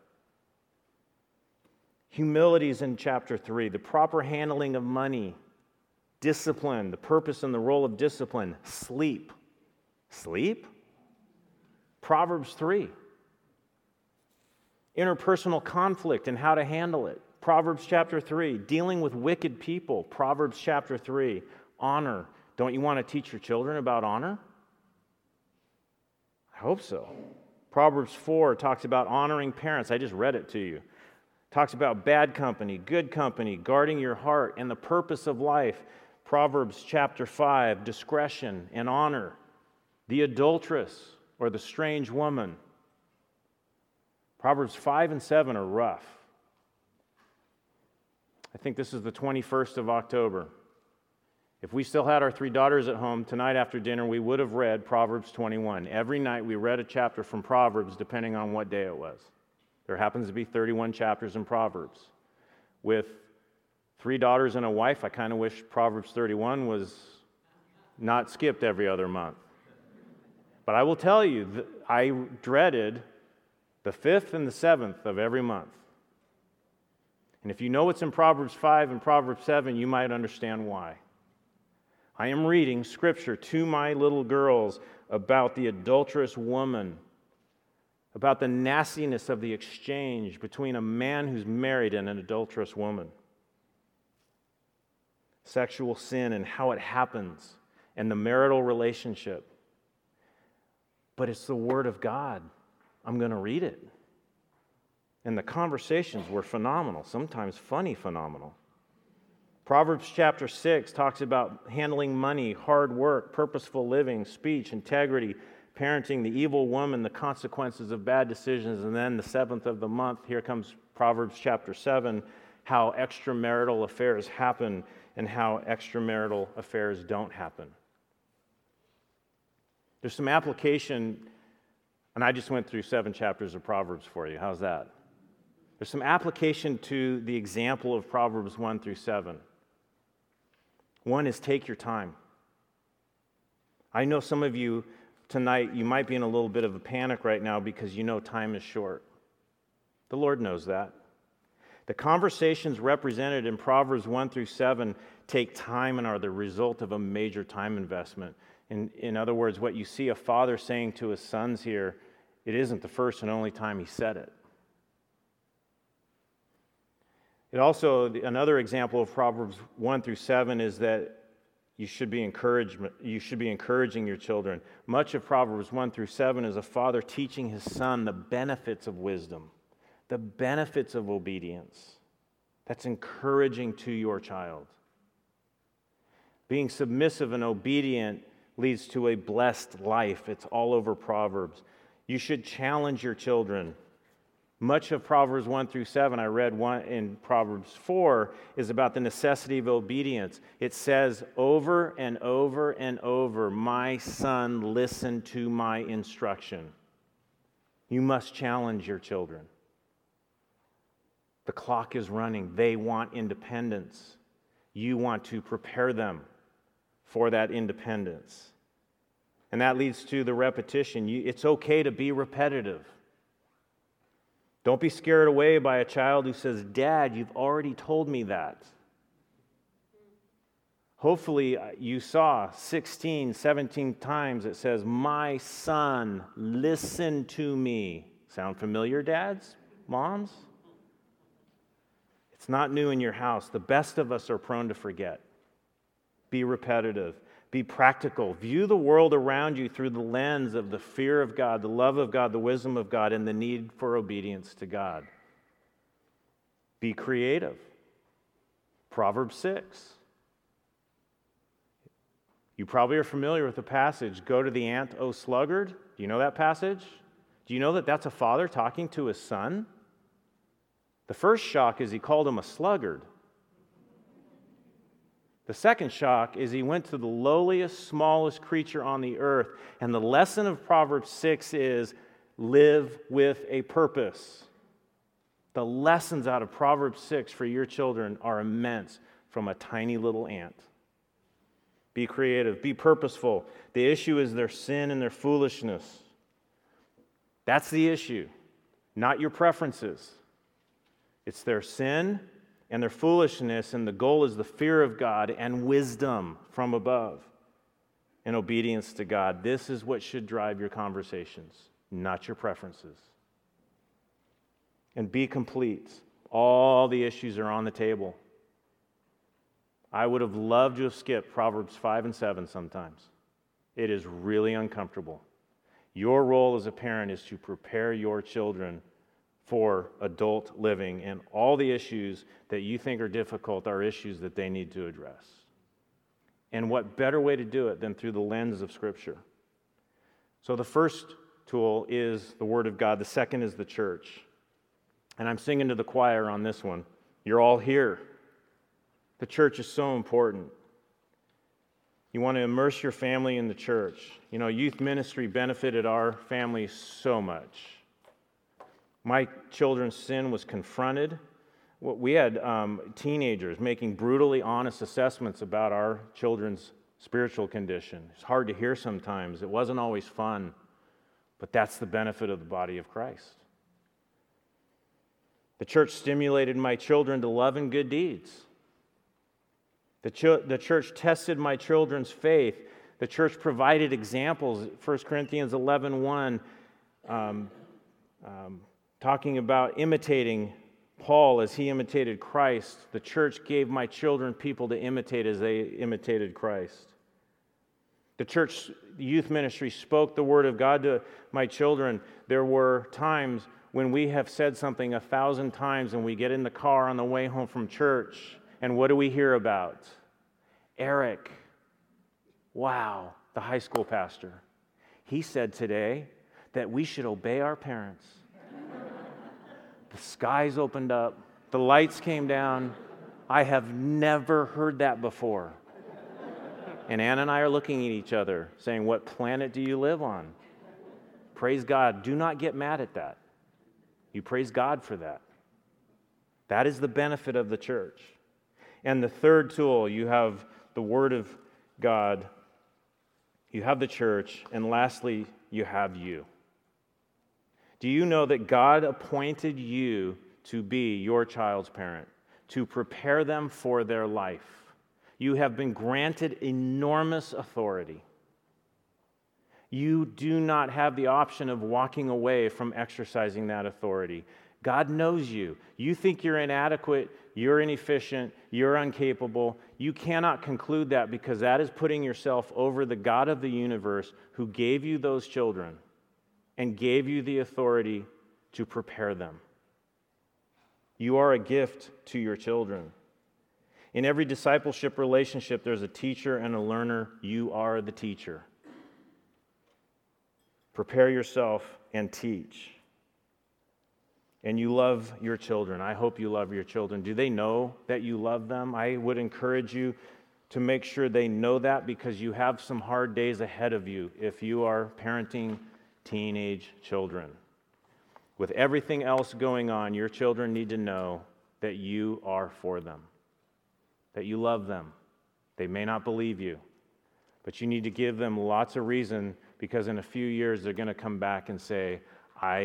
Humility is in chapter 3, the proper handling of money, discipline, the purpose and the role of discipline, sleep. Sleep? Proverbs 3. Interpersonal conflict and how to handle it. Proverbs chapter 3. Dealing with wicked people. Proverbs chapter 3. Honor. Don't you want to teach your children about honor? I hope so. Proverbs 4 talks about honoring parents. I just read it to you. Talks about bad company, good company, guarding your heart, and the purpose of life. Proverbs chapter 5, discretion and honor. The adulteress or the strange woman. Proverbs 5 and 7 are rough. I think this is the 21st of October. If we still had our 3 daughters at home, tonight after dinner we would have read Proverbs 21. Every night we read a chapter from Proverbs depending on what day it was. There happens to be 31 chapters in Proverbs. With 3 daughters and a wife, I kind of wish Proverbs 31 was not skipped every other month. But I will tell you, I dreaded the 5th and the 7th of every month. And if you know what's in Proverbs 5 and Proverbs 7, you might understand why. I am reading scripture to my little girls about the adulterous woman, about the nastiness of the exchange between a man who's married and an adulterous woman. sexual sin and how it happens, and the marital relationship. But it's the Word of God. I'm going to read it. And the conversations were phenomenal, sometimes funny phenomenal. Proverbs chapter 6 talks about handling money, hard work, purposeful living, speech, integrity, parenting, the evil woman, the consequences of bad decisions, and then the 7th of the month, here comes Proverbs chapter 7, how extramarital affairs happen and how extramarital affairs don't happen. There's some application, and I just went through 7 chapters of Proverbs for you. How's that? There's some application to the example of Proverbs 1 through 7. One is take your time. I know some of you tonight, you might be in a little bit of a panic right now because you know time is short. The Lord knows that. The conversations represented in Proverbs 1 through 7 take time and are the result of a major time investment. In other words, what you see a father saying to his sons here, it isn't the first and only time he said it. It also, another example of Proverbs 1 through 7 is that you should be encouraging your children. Much of Proverbs 1 through 7 is a father teaching his son the benefits of wisdom, the benefits of obedience. That's encouraging to your child. Being submissive and obedient leads to a blessed life. It's all over Proverbs. You should challenge your children. Much of Proverbs 1 through 7, I read one in Proverbs 4, is about the necessity of obedience. It says over and over and over, my son, listen to my instruction. You must challenge your children. The clock is running. They want independence. You want to prepare them for that independence. And that leads to the repetition. It's okay to be repetitive. Don't be scared away by a child who says, Dad, you've already told me that. Hopefully you saw 16, 17 times it says, my son, listen to me. Sound familiar, dads, moms? It's not new in your house. The best of us are prone to forget. Be repetitive. Be practical. View the world around you through the lens of the fear of God, the love of God, the wisdom of God, and the need for obedience to God. Be creative. Proverbs 6. You probably are familiar with the passage, go to the ant, O sluggard. Do you know that passage? Do you know that that's a father talking to his son? The first shock is he called him a sluggard. The second shock is he went to the lowliest, smallest creature on the earth. And the lesson of Proverbs 6 is live with a purpose. The lessons out of Proverbs 6 for your children are immense from a tiny little ant. Be creative. Be purposeful. The issue is their sin and their foolishness. That's the issue, not your preferences. It's their sin and their foolishness, and the goal is the fear of God and wisdom from above and obedience to God. This is what should drive your conversations, not your preferences. And be complete. All the issues are on the table. I would have loved to have skipped Proverbs 5 and 7 sometimes. It is really uncomfortable. Your role as a parent is to prepare your children for adult living, and all the issues that you think are difficult are issues that they need to address. And what better way to do it than through the lens of Scripture? So the first tool is the Word of God. The second is the church. And I'm singing to the choir on this one. You're all here. The church is so important. You want to immerse your family in the church. You know, youth ministry benefited our family so much. My children's sin was confronted. We had teenagers making brutally honest assessments about our children's spiritual condition. It's hard to hear sometimes. It wasn't always fun, but that's the benefit of the body of Christ. The church stimulated my children to love and good deeds. The church tested my children's faith. The church provided examples. 1 Corinthians 11:1, talking about imitating Paul, as he imitated Christ, the church gave my children people to imitate as they imitated Christ. The church youth ministry spoke the word of God to my children. There were times when we have said something 1,000 times and we get in the car on the way home from church, and what do we hear about? Eric, wow, the high school pastor. He said today that we should obey our parents. The skies opened up. The lights came down. I have never heard that before. And Ann and I are looking at each other saying, what planet do you live on? Praise God. Do not get mad at that. You praise God for that. That is the benefit of the church. And the third tool, you have the Word of God, you have the church, and lastly, you have you. Do you know that God appointed you to be your child's parent, to prepare them for their life? You have been granted enormous authority. You do not have the option of walking away from exercising that authority. God knows you. You think you're inadequate, you're inefficient, you're incapable. You cannot conclude that because that is putting yourself over the God of the universe who gave you those children and gave you the authority to prepare them. You are a gift to your children. In every discipleship relationship, there's a teacher and a learner. You are the teacher. Prepare yourself and teach. And you love your children. I hope you love your children. Do they know that you love them? I would encourage you to make sure they know that, because you have some hard days ahead of you if you are parenting teenage children. With everything else going on, your children need to know that you are for them, that you love them. They may not believe you, but you need to give them lots of reason, because in a few years they're going to come back and say, I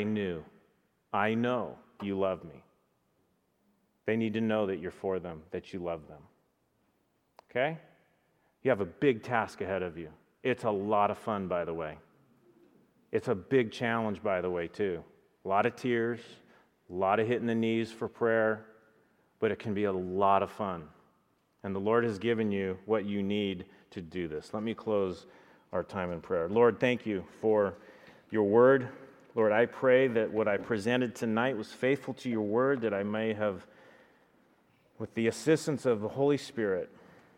know you love me. They need to know that you're for them, that you love them. Okay? You have a big task ahead of you. It's a lot of fun, by the way. It's a big challenge, by the way, too. A lot of tears, a lot of hitting the knees for prayer, but it can be a lot of fun. And the Lord has given you what you need to do this. Let me close our time in prayer. Lord, thank you for your word. Lord, I pray that what I presented tonight was faithful to your word, that I may have, with the assistance of the Holy Spirit,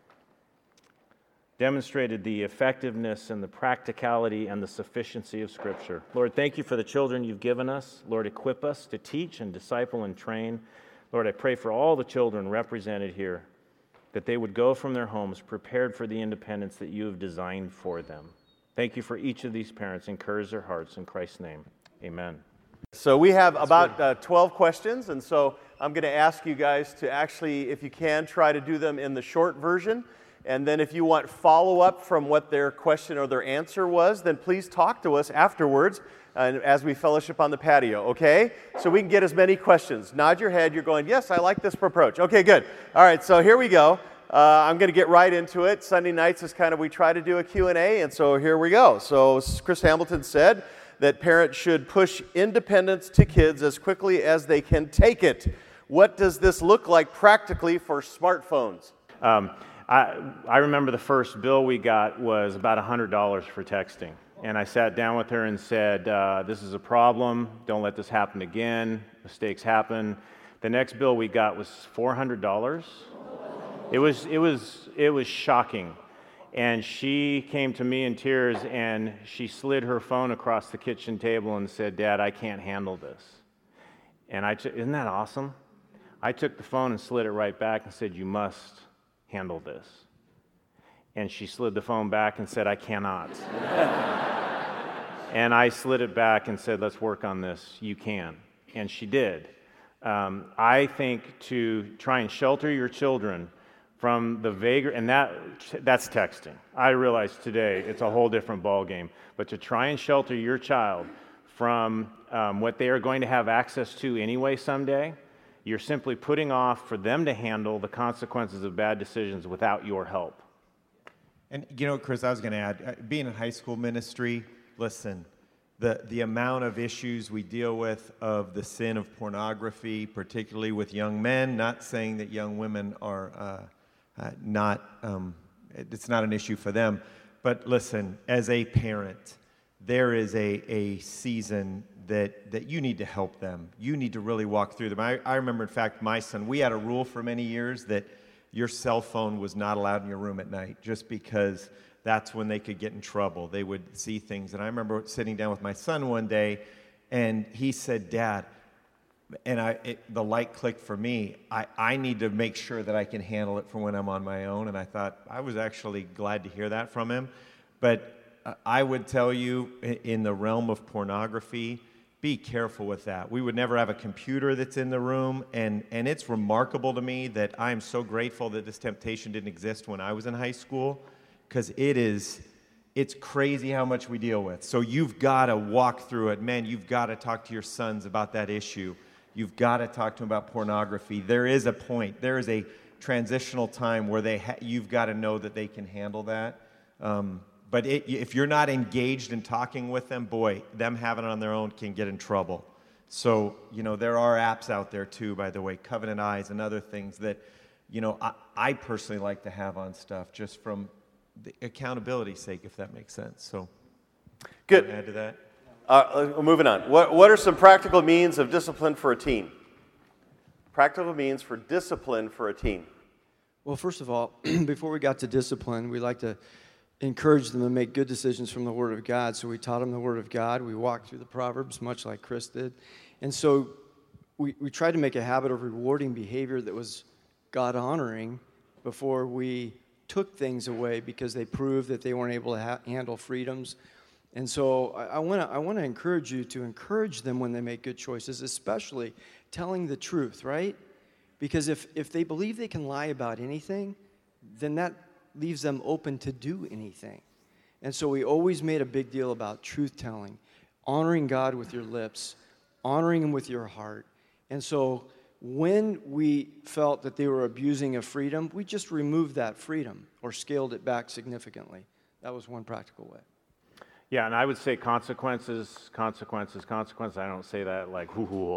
demonstrated the effectiveness and the practicality and the sufficiency of Scripture. Lord, thank you for the children you've given us. Lord, equip us to teach and disciple and train. Lord, I pray for all the children represented here, that they would go from their homes prepared for the independence that you have designed for them. Thank you for each of these parents. Encourage their hearts in Christ's name. Amen. So we have about 12 questions, and so I'm going to ask you guys to actually, if you can, try to do them in the short version. And then if you want follow-up from what their question or their answer was, then please talk to us afterwards as we fellowship on the patio, okay? So we can get as many questions. Nod your head. You're going, yes, I like this approach. Okay, good. All right, so here we go. I'm going to get right into it. Sunday nights is kind of, we try to do a Q&A, and so here we go. So Chris Hamilton said that parents should push independence to kids as quickly as they can take it. What does this look like practically for smartphones? I remember the first bill we got was about $100 for texting. And I sat down with her and said, this is a problem. Don't let this happen again. Mistakes happen. The next bill we got was $400. It was shocking. And she came to me in tears, and she slid her phone across the kitchen table and said, Dad, I can't handle this. And isn't that awesome? I took the phone and slid it right back and said, you must handle this. And she slid the phone back and said, I cannot. And I slid it back and said, let's work on this. You can. And she did. I think to try and shelter your children from the vagrant, and that's texting. I realize today it's a whole different ballgame. But to try and shelter your child from what they are going to have access to anyway someday, you're simply putting off for them to handle the consequences of bad decisions without your help. And you know, Chris, I was going to add, being in high school ministry, listen, the amount of issues we deal with of the sin of pornography, particularly with young men, not saying that young women are it's not an issue for them. But listen, as a parent, there is a season that you need to help them. You need to really walk through them. I remember, in fact, my son, we had a rule for many years that your cell phone was not allowed in your room at night, just because that's when they could get in trouble. They would see things. And I remember sitting down with my son one day, and he said, "Dad," and the light clicked for me, I need to make sure that I can handle it for when I'm on my own. And I thought, I was actually glad to hear that from him. But I would tell you, in the realm of pornography, be careful with that. We would never have a computer that's in the room, and it's remarkable to me that I'm so grateful that this temptation didn't exist when I was in high school, because it's crazy how much we deal with. So you've got to walk through it. Men, you've got to talk to your sons about that issue. You've got to talk to them about pornography. There is a point. There is a transitional time where you've got to know that they can handle that. But if you're not engaged in talking with them, boy, them having it on their own can get in trouble. So, there are apps out there too, by the way, Covenant Eyes and other things that, I personally like to have on stuff just from the accountability's sake, if that makes sense. So, good. Add to that. Moving on. What are some practical means of discipline for a teen? Practical means for discipline for a teen. Well, first of all, before we got to discipline, we like to encourage them to make good decisions from the Word of God. So we taught them the Word of God. We walked through the Proverbs, much like Chris did. And so we tried to make a habit of rewarding behavior that was God-honoring before we took things away because they proved that they weren't able to handle freedoms. And so I want to encourage you to encourage them when they make good choices, especially telling the truth, right? Because if they believe they can lie about anything, then that leaves them open to do anything. And so we always made a big deal about truth-telling, honoring God with your lips, honoring Him with your heart. And so when we felt that they were abusing of freedom, we just removed that freedom or scaled it back significantly. That was one practical way. Yeah, and I would say consequences. I don't say that like,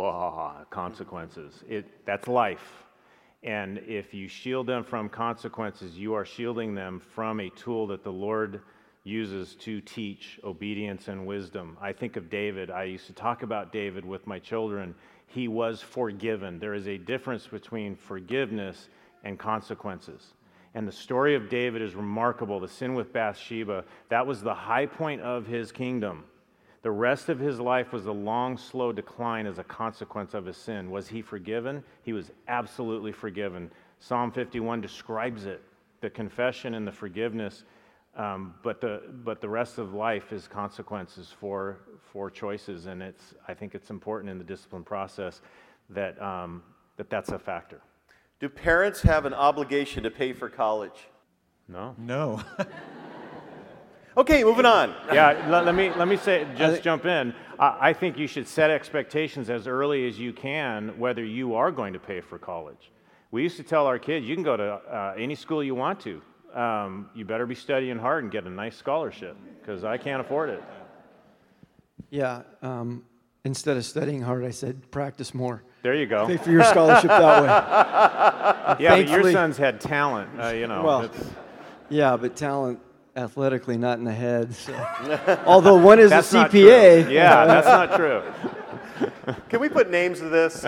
consequences. That's life. And if you shield them from consequences, you are shielding them from a tool that the Lord uses to teach obedience and wisdom. I think of David. I used to talk about David with my children. He was forgiven. There is a difference between forgiveness and consequences. And the story of David is remarkable. The sin with Bathsheba, that was the high point of his kingdom. The rest of his life was a long, slow decline as a consequence of his sin. Was he forgiven? He was absolutely forgiven. Psalm 51 describes it, the confession and the forgiveness, but the rest of life is consequences for choices, and I think it's important in the discipline process that that's a factor. Do parents have an obligation to pay for college? No. Okay, moving on. Yeah, let me say, jump in. I think you should set expectations as early as you can, whether you are going to pay for college. We used to tell our kids, you can go to any school you want to. You better be studying hard and get a nice scholarship, because I can't afford it. Yeah, instead of studying hard, I said practice more. There you go. Pay for your scholarship that way. Yeah, but your son's had talent, Well, yeah, but talent athletically, not in the head. So. Although one is that's a CPA. Yeah, that's not true. Can we put names to this?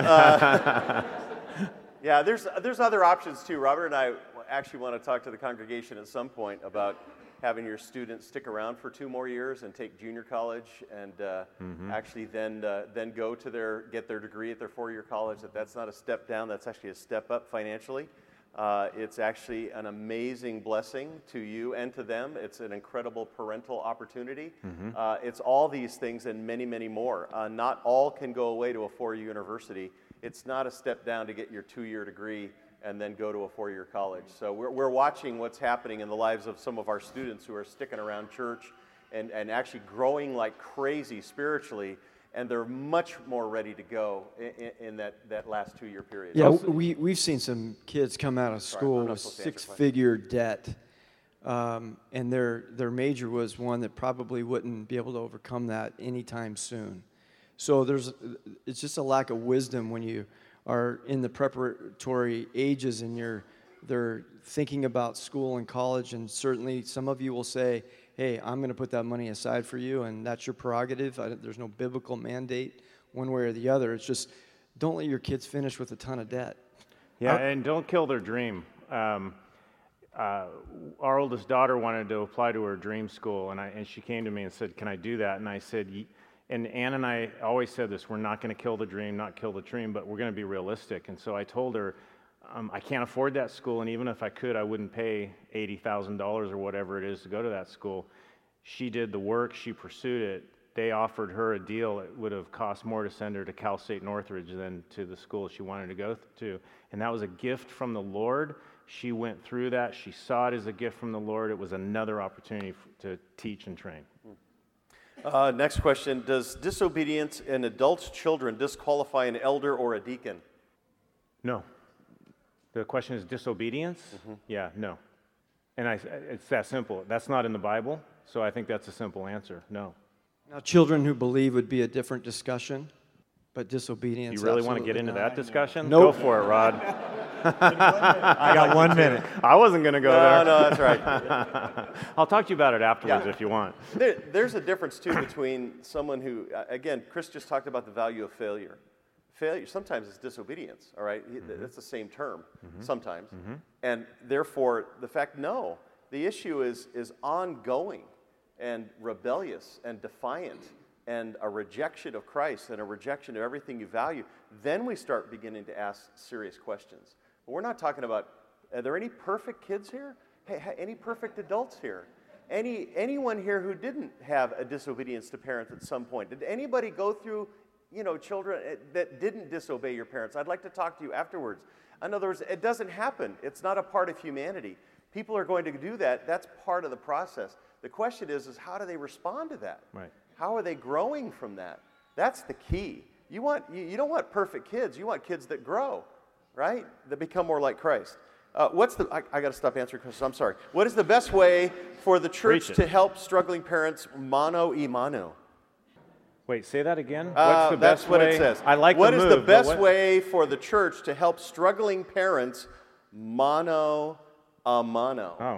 Yeah, there's other options too. Robert and I actually want to talk to the congregation at some point about having your students stick around for 2 more years and take junior college and actually then go to get their degree at their 4-year college. That's not a step down, that's actually a step up financially. It's actually an amazing blessing to you and to them. It's an incredible parental opportunity. It's all these things and many, many more. Not all can go away to a 4-year university. It's not a step down to get your 2-year degree and then go to a 4-year college. So we're watching what's happening in the lives of some of our students who are sticking around church and actually growing like crazy spiritually, and they're much more ready to go in that last 2-year period. Yeah, we've seen some kids come out of school with 6-figure debt and their major was one that probably wouldn't be able to overcome that anytime soon. So it's just a lack of wisdom when you are in the preparatory ages and they're thinking about school and college, and certainly some of you will say, hey, I'm going to put that money aside for you, and that's your prerogative. There's no biblical mandate one way or the other. It's just don't let your kids finish with a ton of debt. Yeah, and don't kill their dream. Our oldest daughter wanted to apply to her dream school, and she came to me and said, can I do that? And I said, and Ann and I always said this, we're not going to kill the dream, but we're going to be realistic. And so I told her, I can't afford that school, and even if I could, I wouldn't pay $80,000 or whatever it is to go to that school. She did the work, she pursued it. They offered her a deal. It would have cost more to send her to Cal State Northridge than to the school she wanted to go to. And that was a gift from the Lord. She went through that. She saw it as a gift from the Lord. It was another opportunity to teach and train. Next question. Does disobedience in adult children disqualify an elder or a deacon? No. The question is disobedience? Yeah, no. And it's that simple. That's not in the Bible, so I think that's a simple answer. No. Now, children who believe would be a different discussion, but disobedience. You really want to get into that discussion? Nope. Go for it, Rod. I got 1 minute. I wasn't going to go there. No, that's right. I'll talk to you about it afterwards if you want. There's a difference, too, between someone who, again, Chris just talked about the value of failure. Failure, sometimes it's disobedience, all right? That's the same term, sometimes. And therefore, the issue is ongoing and rebellious and defiant and a rejection of Christ and a rejection of everything you value. Then we start beginning to ask serious questions. But we're not talking about, are there any perfect kids here? Hey, any perfect adults here? Anyone here who didn't have a disobedience to parents at some point? Did anybody go through children that didn't disobey your parents? I'd like to talk to you afterwards. In other words, it doesn't happen. It's not a part of humanity. People are going to do that. That's part of the process. The question is how do they respond to that? Right. How are they growing from that? That's the key. You don't want perfect kids. You want kids that grow, right? That become more like Christ. I got to stop answering questions. I'm sorry. What is the best way for the church to help struggling parents mano y mano? Wait, say that again? What's the that's best what way? it says. I like what the move. What is the best way for the church to help struggling parents mano a mano? Oh.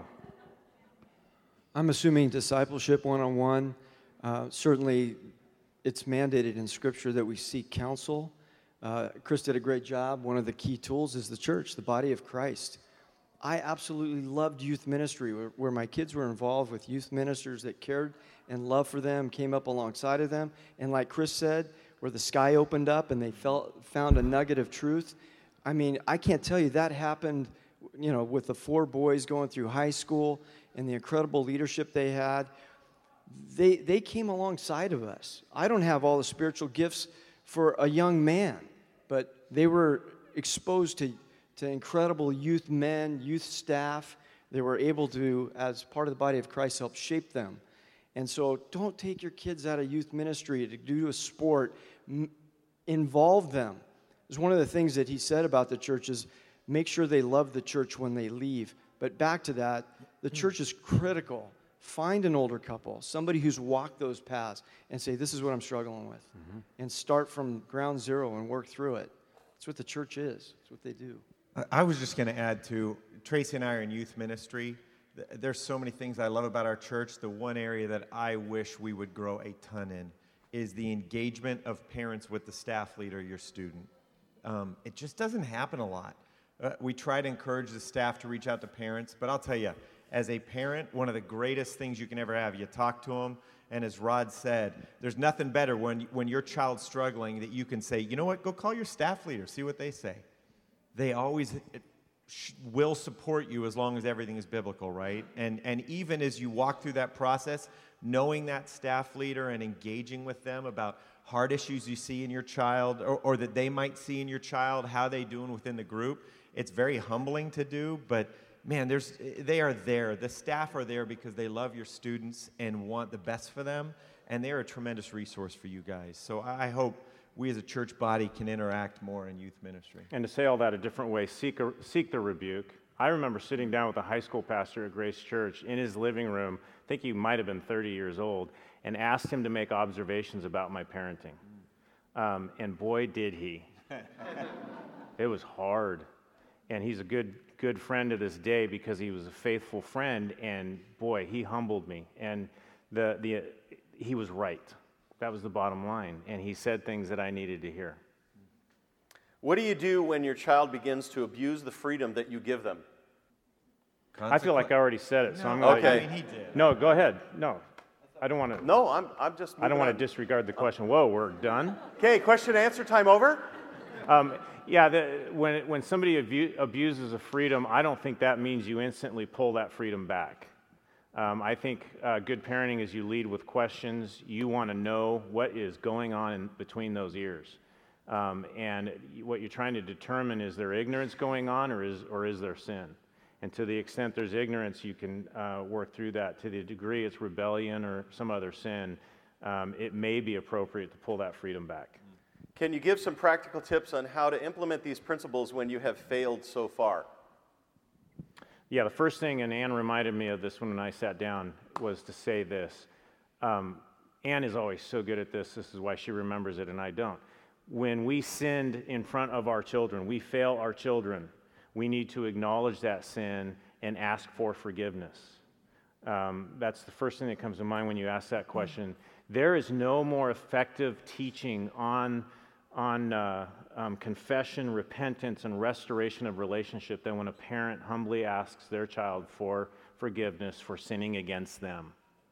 I'm assuming discipleship one-on-one. Certainly, it's mandated in Scripture that we seek counsel. Chris did a great job. One of the key tools is the church, the body of Christ. I absolutely loved youth ministry, where my kids were involved with youth ministers that cared and loved for them, came up alongside of them. And like Chris said, where the sky opened up and they found a nugget of truth. I mean, I can't tell you that happened, with the 4 boys going through high school and the incredible leadership they had. They came alongside of us. I don't have all the spiritual gifts for a young man, but they were exposed to incredible youth men, youth staff. They were able to, as part of the body of Christ, help shape them. And so don't take your kids out of youth ministry to do a sport. Involve them. It's one of the things that he said about the church is make sure they love the church when they leave. But back to that, the church is critical. Find an older couple, somebody who's walked those paths, and say, this is what I'm struggling with. And start from ground zero and work through it. That's what the church is. That's what they do. I was just going to add to, Tracy and I are in youth ministry. There's so many things I love about our church. The one area that I wish we would grow a ton in is the engagement of parents with the staff leader, your student. It just doesn't happen a lot. We try to encourage the staff to reach out to parents, but I'll tell you, as a parent, one of the greatest things you can ever have, you talk to them, and as Rod said, there's nothing better when your child's struggling that you can say, you know what, go call your staff leader, see what they say. They always will support you as long as everything is biblical, right? And even as you walk through that process, knowing that staff leader and engaging with them about hard issues you see in your child or that they might see in your child, how they doing within the group, it's very humbling to do, but man, they are there. The staff are there because they love your students and want the best for them, and they're a tremendous resource for you guys. So I hope we as a church body can interact more in youth ministry. And to say all that a different way, seek the rebuke. I remember sitting down with a high school pastor at Grace Church in his living room, I think he might have been 30 years old, and asked him to make observations about my parenting. And boy, did he. It was hard. And he's a good friend to this day because he was a faithful friend, and boy, he humbled me. And he was right. That was the bottom line. And he said things that I needed to hear. What do you do when your child begins to abuse the freedom that you give them? I feel like I already said it, so I'm going to... Okay. I mean, he did. No, go ahead. No, I don't want to... No, I'm just... I don't want to moving disregard the question. Whoa, we're done? on. Okay, question and answer time over? When somebody abuses a freedom, I don't think that means you instantly pull that freedom back. I think good parenting is you lead with questions. You want to know what is going on between those ears. And what you're trying to determine, is there ignorance going on, or is there sin? And to the extent there's ignorance, you can work through that. To the degree it's rebellion or some other sin, it may be appropriate to pull that freedom back. Can you give some practical tips on how to implement these principles when you have failed so far? Yeah, the first thing, and Ann reminded me of this when I sat down, was to say this. Ann is always so good at this. This is why she remembers it and I don't. When we sinned in front of our children, we fail our children, we need to acknowledge that sin and ask for forgiveness. That's the first thing that comes to mind when you ask that question. There is no more effective teaching on confession, repentance, and restoration of relationship than when a parent humbly asks their child for forgiveness for sinning against them.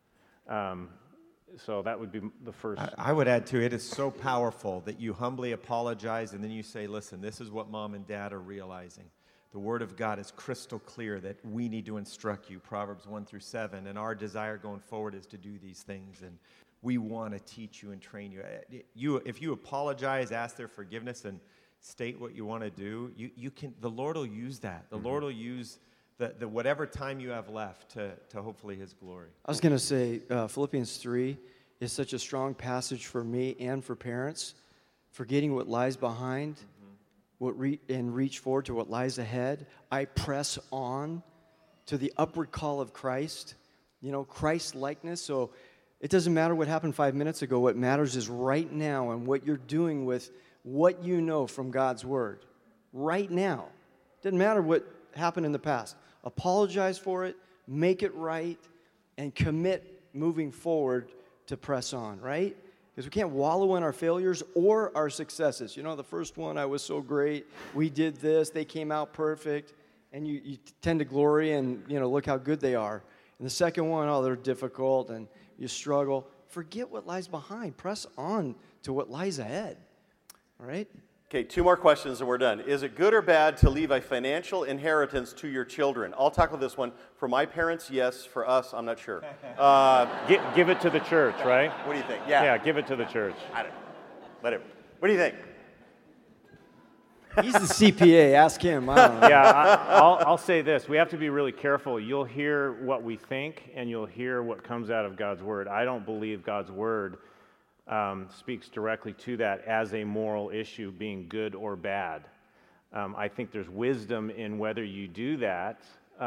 So that would be the first. I would add to it, is so powerful that you humbly apologize and then you say, listen, this is what mom and dad are realizing. The Word of God is crystal clear that we need to instruct you, Proverbs 1-7, and our desire going forward is to do these things, and we want to teach you and train you. If you apologize, ask their forgiveness, and state what you want to do, you can. The Lord will use that. The Lord will use the whatever time you have left to hopefully His glory. I was going to say, Philippians 3 is such a strong passage for me and for parents. Forgetting what lies behind, and reach forward to what lies ahead. I press on to the upward call of Christ. Christ-likeness. So it doesn't matter what happened 5 minutes ago. What matters is right now and what you're doing with what you know from God's Word. Right now. Doesn't matter what happened in the past. Apologize for it, make it right, and commit moving forward to press on, right? Because we can't wallow in our failures or our successes. The first one, I was so great, we did this, they came out perfect, and you tend to glory and, look how good they are. And the second one, they're difficult, and you struggle. Forget what lies behind. Press on to what lies ahead, all right? Okay, 2 more questions and we're done. Is it good or bad to leave a financial inheritance to your children? I'll tackle this one. For my parents, yes. For us, I'm not sure. Give it to the church, right? What do you think? Yeah, give it to the church. I don't know. Whatever. What do you think? He's the CPA. Ask him. I don't know. I'll say this. We have to be really careful. You'll hear what we think, and you'll hear what comes out of God's Word. I don't believe God's Word speaks directly to that as a moral issue being good or bad. I think there's wisdom in whether you do that,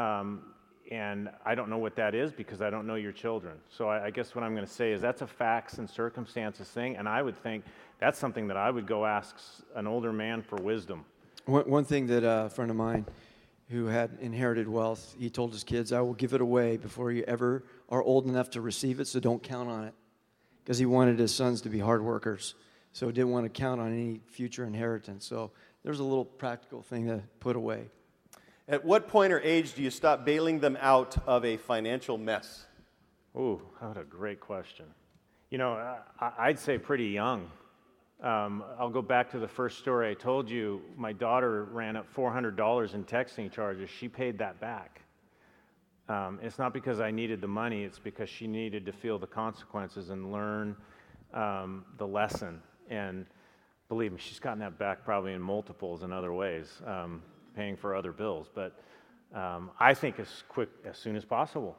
and I don't know what that is because I don't know your children. So I guess what I'm going to say is that's a facts and circumstances thing, and I would think that's something that I would go ask an older man for wisdom. One thing that a friend of mine who had inherited wealth, he told his kids, I will give it away before you ever are old enough to receive it, so don't count on it. Because he wanted his sons to be hard workers, so he didn't want to count on any future inheritance. So there's a little practical thing to put away. At what point or age do you stop bailing them out of a financial mess? Ooh, what a great question. I'd say pretty young. I'll go back to the first story I told you. My daughter ran up $400 in texting charges. She paid that back. It's not because I needed the money, it's because she needed to feel the consequences and learn the lesson. And believe me, she's gotten that back probably in multiples in other ways, paying for other bills. But I think as soon as possible.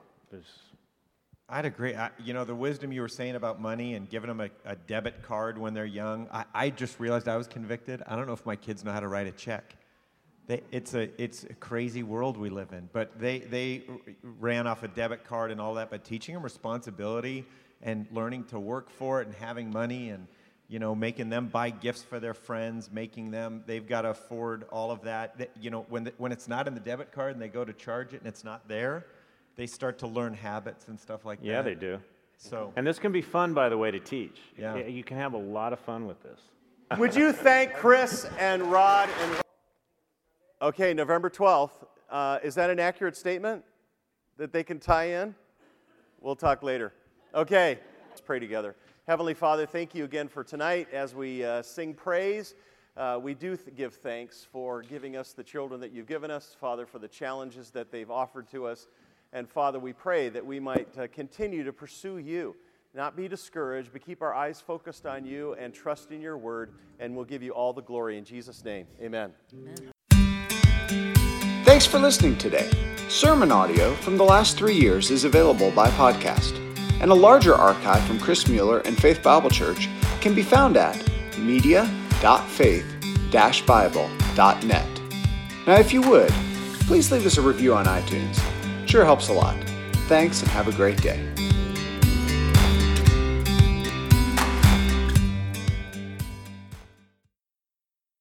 I'd agree. The wisdom you were saying about money and giving them a debit card when they're young, I just realized I was convicted. I don't know if my kids know how to write a check. It's a crazy world we live in. But they ran off a debit card and all that. But teaching them responsibility and learning to work for it and having money and, you know, making them buy gifts for their friends, they've got to afford all of that. You know, when it's not in the debit card and they go to charge it and it's not there, they start to learn habits and stuff like that. Yeah, they do. So, and this can be fun, by the way, to teach. Yeah. You can have a lot of fun with this. Would you thank Chris and Rod? Okay, November 12th. Is that an accurate statement that they can tie in? We'll talk later. Okay, let's pray together. Heavenly Father, thank you again for tonight as we sing praise. We do give thanks for giving us the children that you've given us, Father, for the challenges that they've offered to us. And Father, we pray that we might continue to pursue you, not be discouraged, but keep our eyes focused on you and trust in your word, and we'll give you all the glory in Jesus' name. Amen. Thanks for listening today. Sermon audio from the last 3 years is available by podcast, and a larger archive from Chris Mueller and Faith Bible Church can be found at media.faith-bible.net. Now, if you would, please leave us a review on iTunes. Sure helps a lot. Thanks and have a great day.